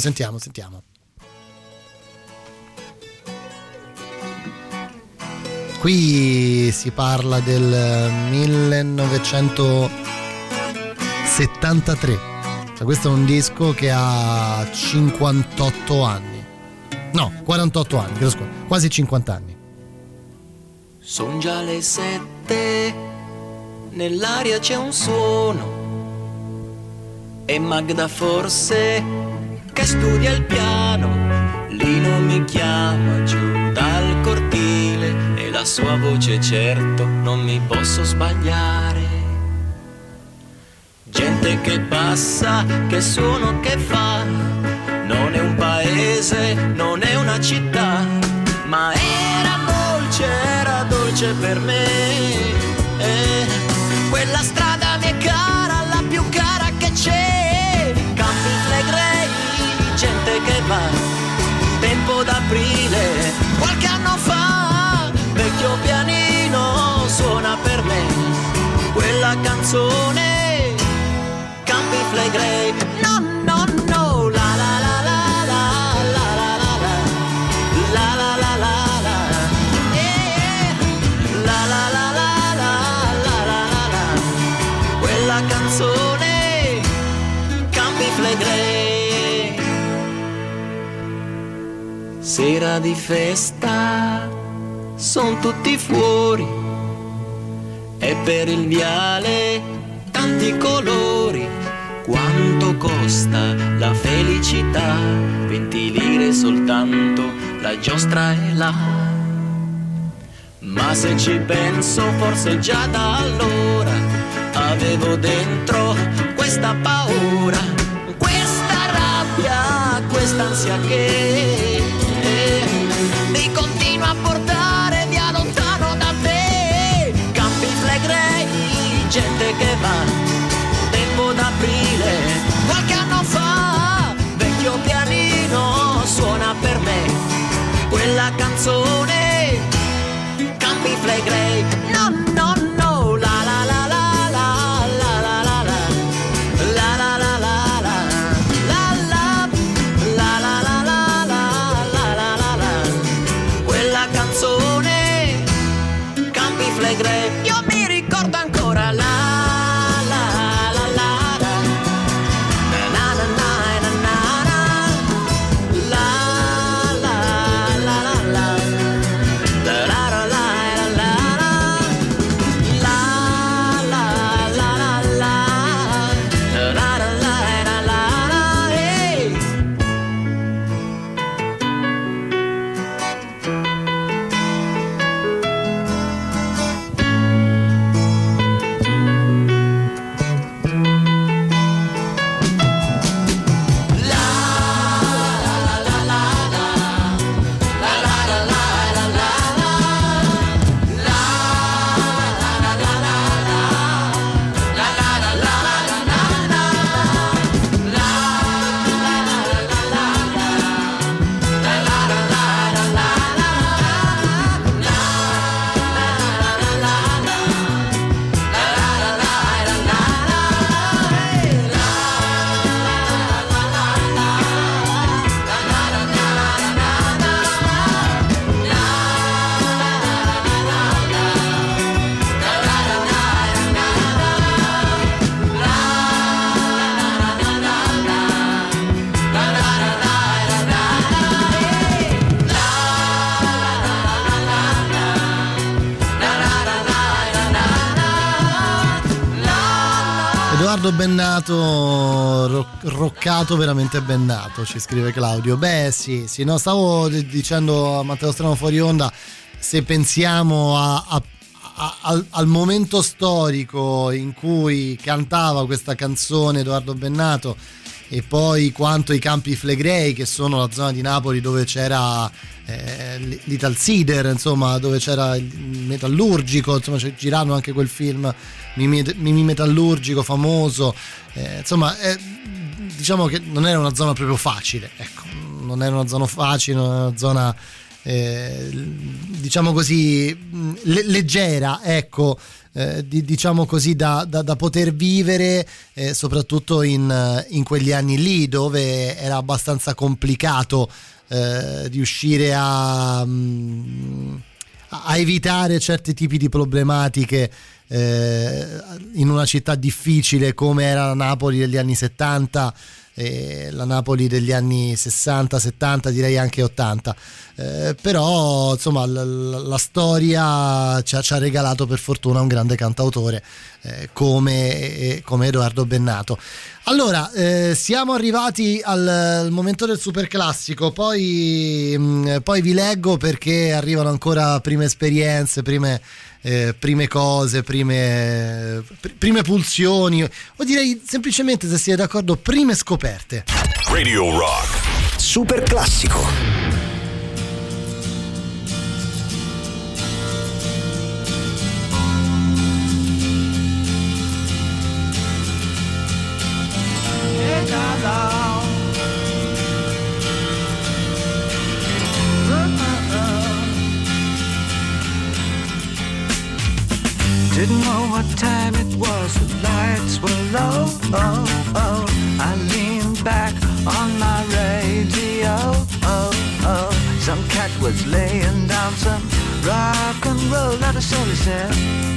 Qui si parla del 1973, cioè questo è un disco che ha 58 anni, no, 48 anni, quasi 50 anni. Son già le 7, nell'aria c'è un suono, è Magda forse che studia il piano, Lino mi chiama giù dal cortile e la sua voce certo non mi posso sbagliare. Gente che passa, che suono che fa, non è un paese, non è una città, ma era dolce per me, quella strada mi è cara, la più cara che c'è, Campi Flegrei, gente che va, tempo d'aprile, qualche anno fa, vecchio pianino suona per me, quella canzone, Campi Flegrei, no, la la la la la la la la la la la la. Canzone Campi Flegrei, sera di festa, son tutti fuori e per il viale tanti colori. Quanto costa la felicità? 20 lire soltanto, la giostra è là. Ma se ci penso, forse già da allora avevo dentro questa paura, questa rabbia, quest'ansia che mi continua a portare via lontano da te. Campi Flegrei, gente che va, tempo d'aprile, qualche anno fa, vecchio pianino suona per me, quella canzone, Campi Flegrei, no. Flegrei. Io mi ricordo ancora la Bennato, roccato, veramente bennato, ci scrive Claudio. Beh sì, no, stavo dicendo a Matteo Strano fuori onda, se pensiamo al momento storico in cui cantava questa canzone Edoardo Bennato, e poi quanto i Campi Flegrei, che sono la zona di Napoli dove c'era l'Italsider, insomma, dove c'era il metallurgico, insomma, girando anche quel film Mimì Metallurgico famoso, insomma, diciamo che non era una zona proprio facile, ecco, non era una zona facile, non era una zona diciamo così leggera, ecco, diciamo così, da poter vivere, soprattutto in quegli anni lì, dove era abbastanza complicato riuscire a evitare certi tipi di problematiche in una città difficile come era la Napoli degli anni 70, la Napoli degli anni 60, 70, direi anche 80, però insomma la storia ci ha regalato per fortuna un grande cantautore come Edoardo Bennato. Allora, siamo arrivati al momento del super classico, poi vi leggo, perché arrivano ancora prime esperienze, prime cose, prime pulsioni, o direi semplicemente, se siete d'accordo, prime scoperte. Radio Rock super classico. Didn't know what time it was, the lights were low. I leaned back on my radio. Some cat was laying down some rock and roll, that is all he said.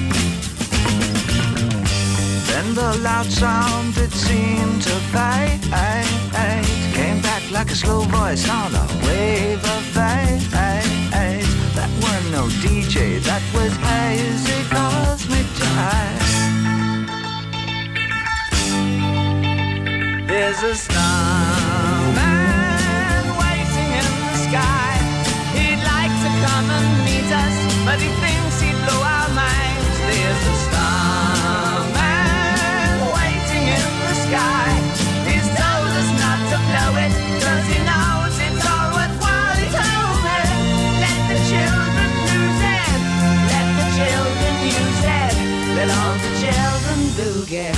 Then the loud sound, it seemed to fade. Came back like a slow voice on a wave of fade. That weren't no DJ, that was hazy cosmic jive. There's a starman waiting in the sky. He'd like to come and meet us, but he thinks he'd blow our minds. There's a starman waiting in the sky. He's told us not to blow it, 'cause he knows it's all worthwhile. He told me, let the children lose it, let the children use it, let all the children boogie.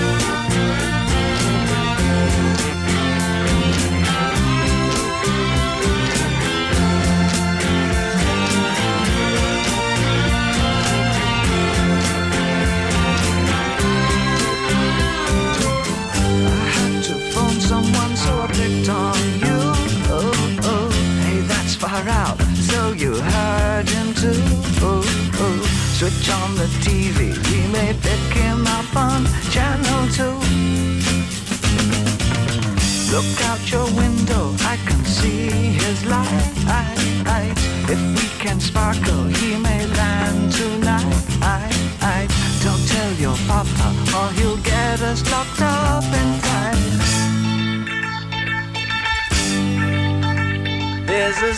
Someone, so I picked on you. Hey, that's far out, so you heard him too. So switch on the TV. We may pick him up on channel 2. Look out your window, I can see his light. If we can sparkle, he may land tonight. Don't tell your papa or he'll get us locked up inside. There's a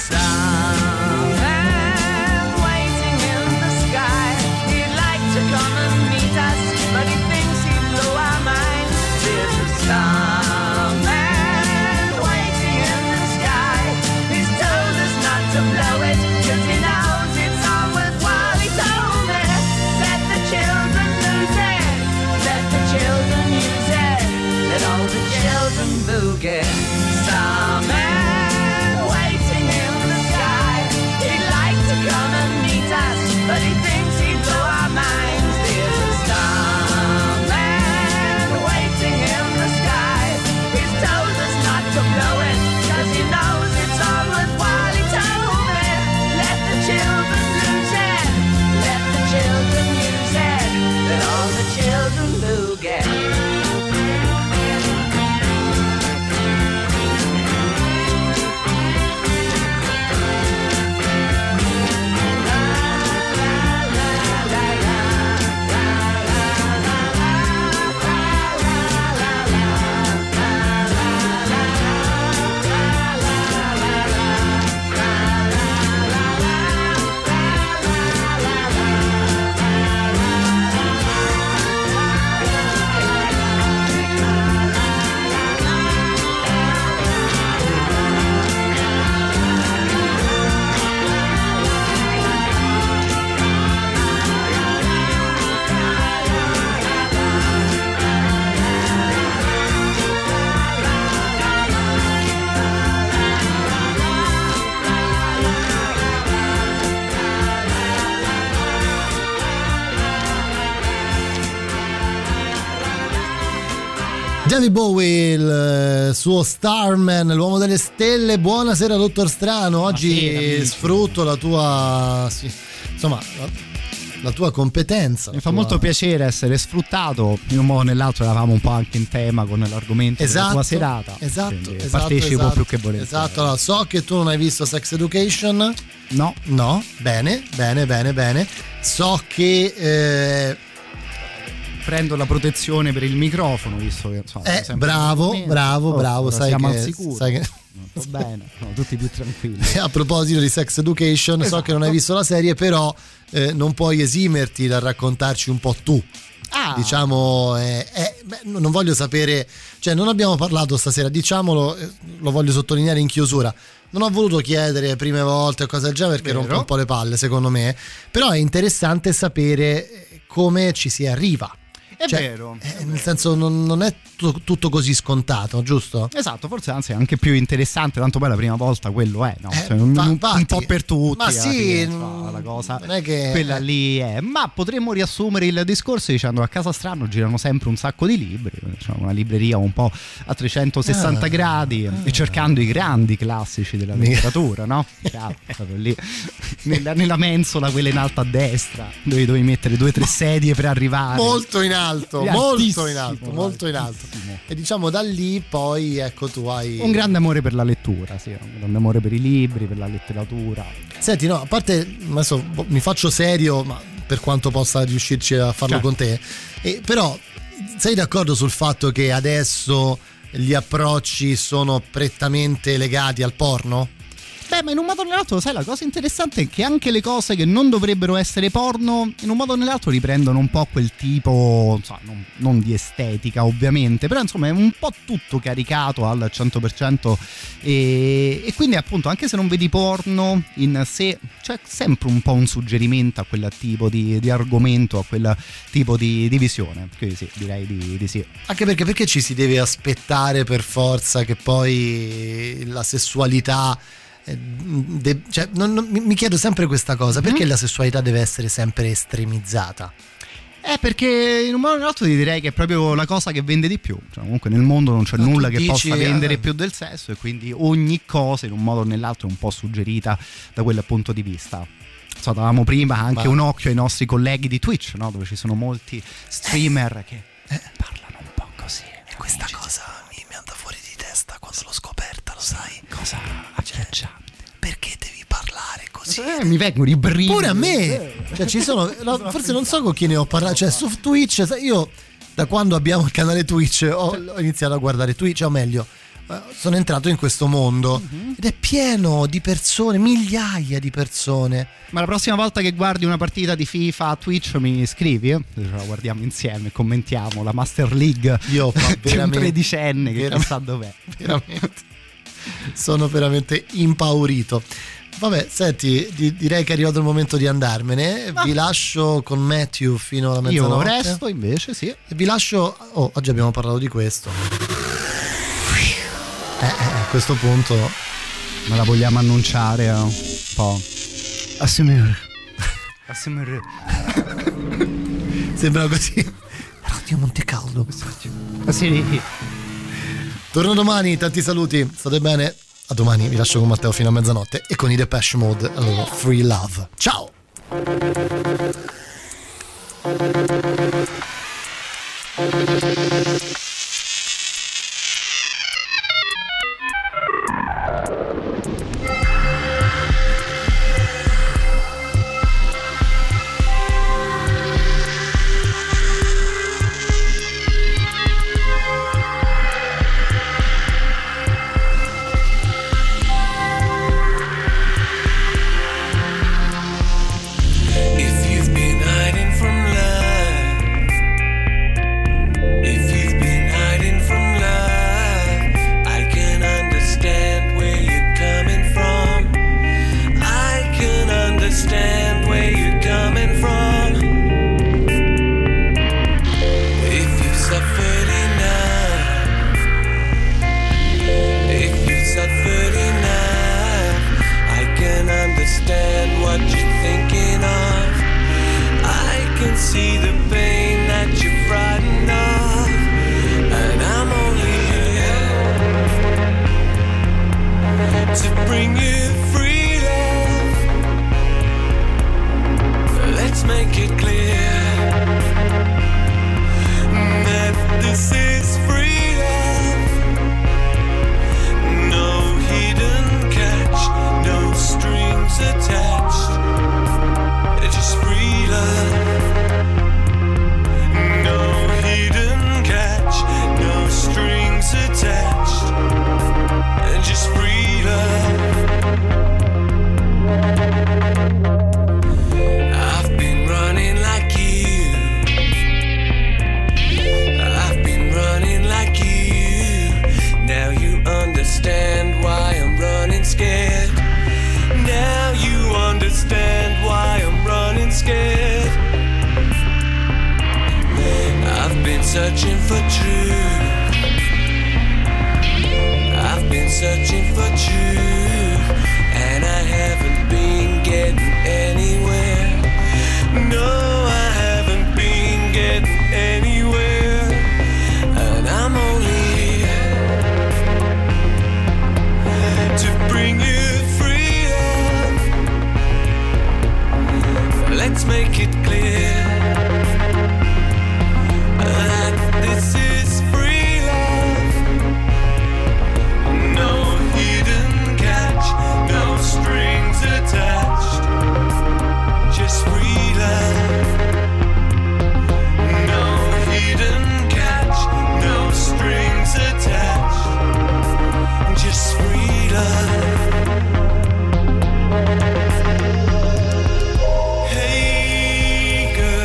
starman waiting in the sky. He'd like to come and meet us, but he thinks he'd blow our minds. There's a starman waiting in the sky. He's told us not to blow it, 'cause he knows it's all worthwhile. He told me, let the children lose it, let the children use it, let all the children boogie. Starman waiting in the sky. He'd like to come and meet us, but he thinks he'd blow our minds. There's a starman waiting in the sky. He's told us not to blow it, 'cause he knows it's all worthwhile. He told me, let the children lose it, let the children use it, let all the children boogie. David Bowie, il suo Starman, l'uomo delle stelle. Buonasera dottor Strano, oggi sfrutto la tua la tua competenza. Mi fa molto piacere essere sfruttato in un modo o nell'altro. Eravamo un po' anche in tema con l'argomento della tua serata. Esatto, partecipo più che volentieri. Esatto, allora, so che tu non hai visto Sex Education. No. Bene. So che prendo la protezione per il microfono, visto che bravo, sai siamo che, al sicuro. sai che... Va bene, tutti più tranquilli. A proposito di Sex Education, esatto. So che non hai visto la serie, però non puoi esimerti dal raccontarci un po' tu. Diciamo, non voglio sapere, cioè non abbiamo parlato stasera, diciamolo, lo voglio sottolineare in chiusura. Non ho voluto chiedere prime volte o cose del genere perché rompe un po' le palle, secondo me, però è interessante sapere come ci si arriva. È vero. Nel senso non è tutto così scontato, giusto? Esatto, forse anzi è anche più interessante, tanto poi la prima volta quello è, no? Cioè, un po' per tutti. Ma sì, la cosa non è che quella lì è. Ma potremmo riassumere il discorso dicendo che a Casa Strano girano sempre un sacco di libri, cioè una libreria un po' a 360 gradi e cercando i grandi classici della letteratura, no? Chiaro, proprio lì nella mensola, quella in alto a destra, dove dovevi mettere 2 o 3 sedie per arrivare. Molto in alto. E diciamo da lì poi ecco tu hai un grande amore per la lettura, sì, un grande amore per i libri, per la letteratura. Senti, no, a parte adesso mi faccio serio, ma per quanto possa riuscirci a farlo con te, però sei d'accordo sul fatto che adesso gli approcci sono prettamente legati al porno? Beh, ma in un modo o nell'altro, sai, la cosa interessante è che anche le cose che non dovrebbero essere porno, in un modo o nell'altro riprendono un po' quel tipo, non di estetica ovviamente, però insomma è un po' tutto caricato al 100% e quindi appunto anche se non vedi porno in sé, c'è sempre un po' un suggerimento a quel tipo di argomento, a quel tipo di visione, quindi sì, direi di sì. Anche perché ci si deve aspettare per forza che poi la sessualità mi chiedo sempre questa cosa, perché la sessualità deve essere sempre estremizzata? Perché in un modo o nell'altro ti direi che è proprio la cosa che vende di più, cioè, comunque nel mondo non c'è nulla che possa vendere più del sesso e quindi ogni cosa in un modo o nell'altro è un po' suggerita da quel punto di vista. davamo prima anche un occhio ai nostri colleghi di Twitch, no? Dove ci sono molti streamer che parlano un po' così. E questa cosa mi anda fuori di testa quando l'ho scoperta, lo sai? Cosa agghiacciante. Perché devi parlare così? Mi vengono i brividi. Pure a me. Cioè, ci sono, forse non so con chi ne ho parlato, cioè su Twitch, io da quando abbiamo il canale Twitch ho iniziato a guardare Twitch, o meglio, sono entrato in questo mondo ed è pieno di persone, migliaia di persone. Ma la prossima volta che guardi una partita di FIFA a Twitch mi scrivi? La guardiamo insieme, commentiamo la Master League. Io di un tredicenne che chissà dov'è. Veramente. Sono veramente impaurito. Vabbè, senti, direi che è arrivato il momento di andarmene. Vi lascio con Matthew fino alla mezzanotte. Io resto invece, sì. E vi lascio. Oggi abbiamo parlato di questo. A questo punto me la vogliamo annunciare un po'. ASMR. Sembra così. Radio Montecaldo. Sì. Torno domani, tanti saluti, state bene. A domani, vi lascio con Matteo fino a mezzanotte e con i Depeche Mode, allora Free Love. Ciao! See the pain that you're frightened of, and I'm only here to bring you free love. Let's make it clear that this is free love. No hidden catch, no strings attached, just free love. Attached and just free love. I've been running like you. I've been running like you. Now you understand why I'm running scared. Now you understand why I'm running scared. I've been searching for truth. I've been searching for truth, and I haven't been getting anywhere. No, I haven't been getting anywhere, and I'm only here to bring you free love. Let's make it clear that this is free love. No hidden catch, no strings attached, just free love. No hidden catch, no strings attached, just free love. Hey girl.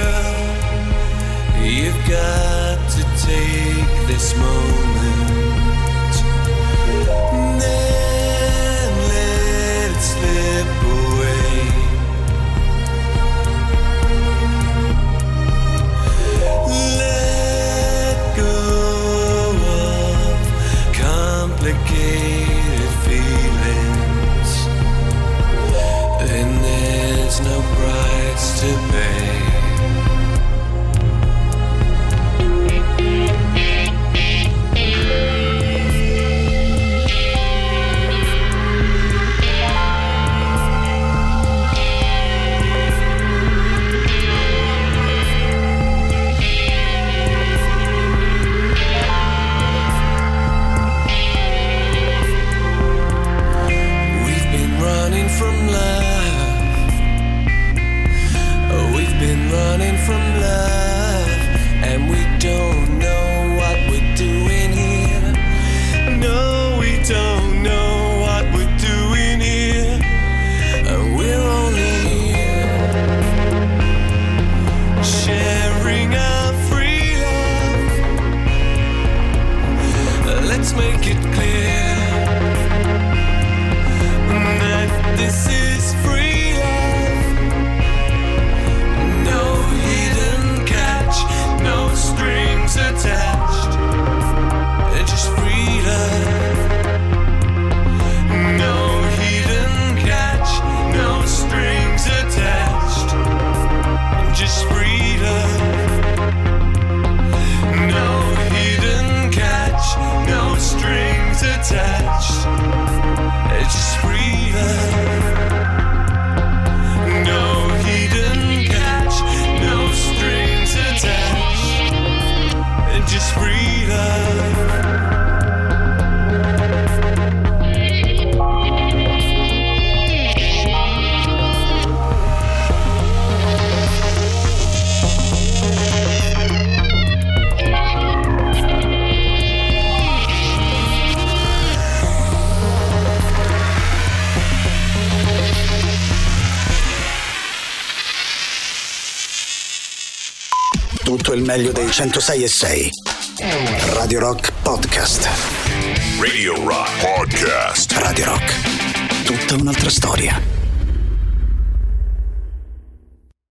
Tutto il meglio dei 106.6. Radio Rock Podcast. Radio Rock Podcast. Radio Rock. Tutta un'altra storia.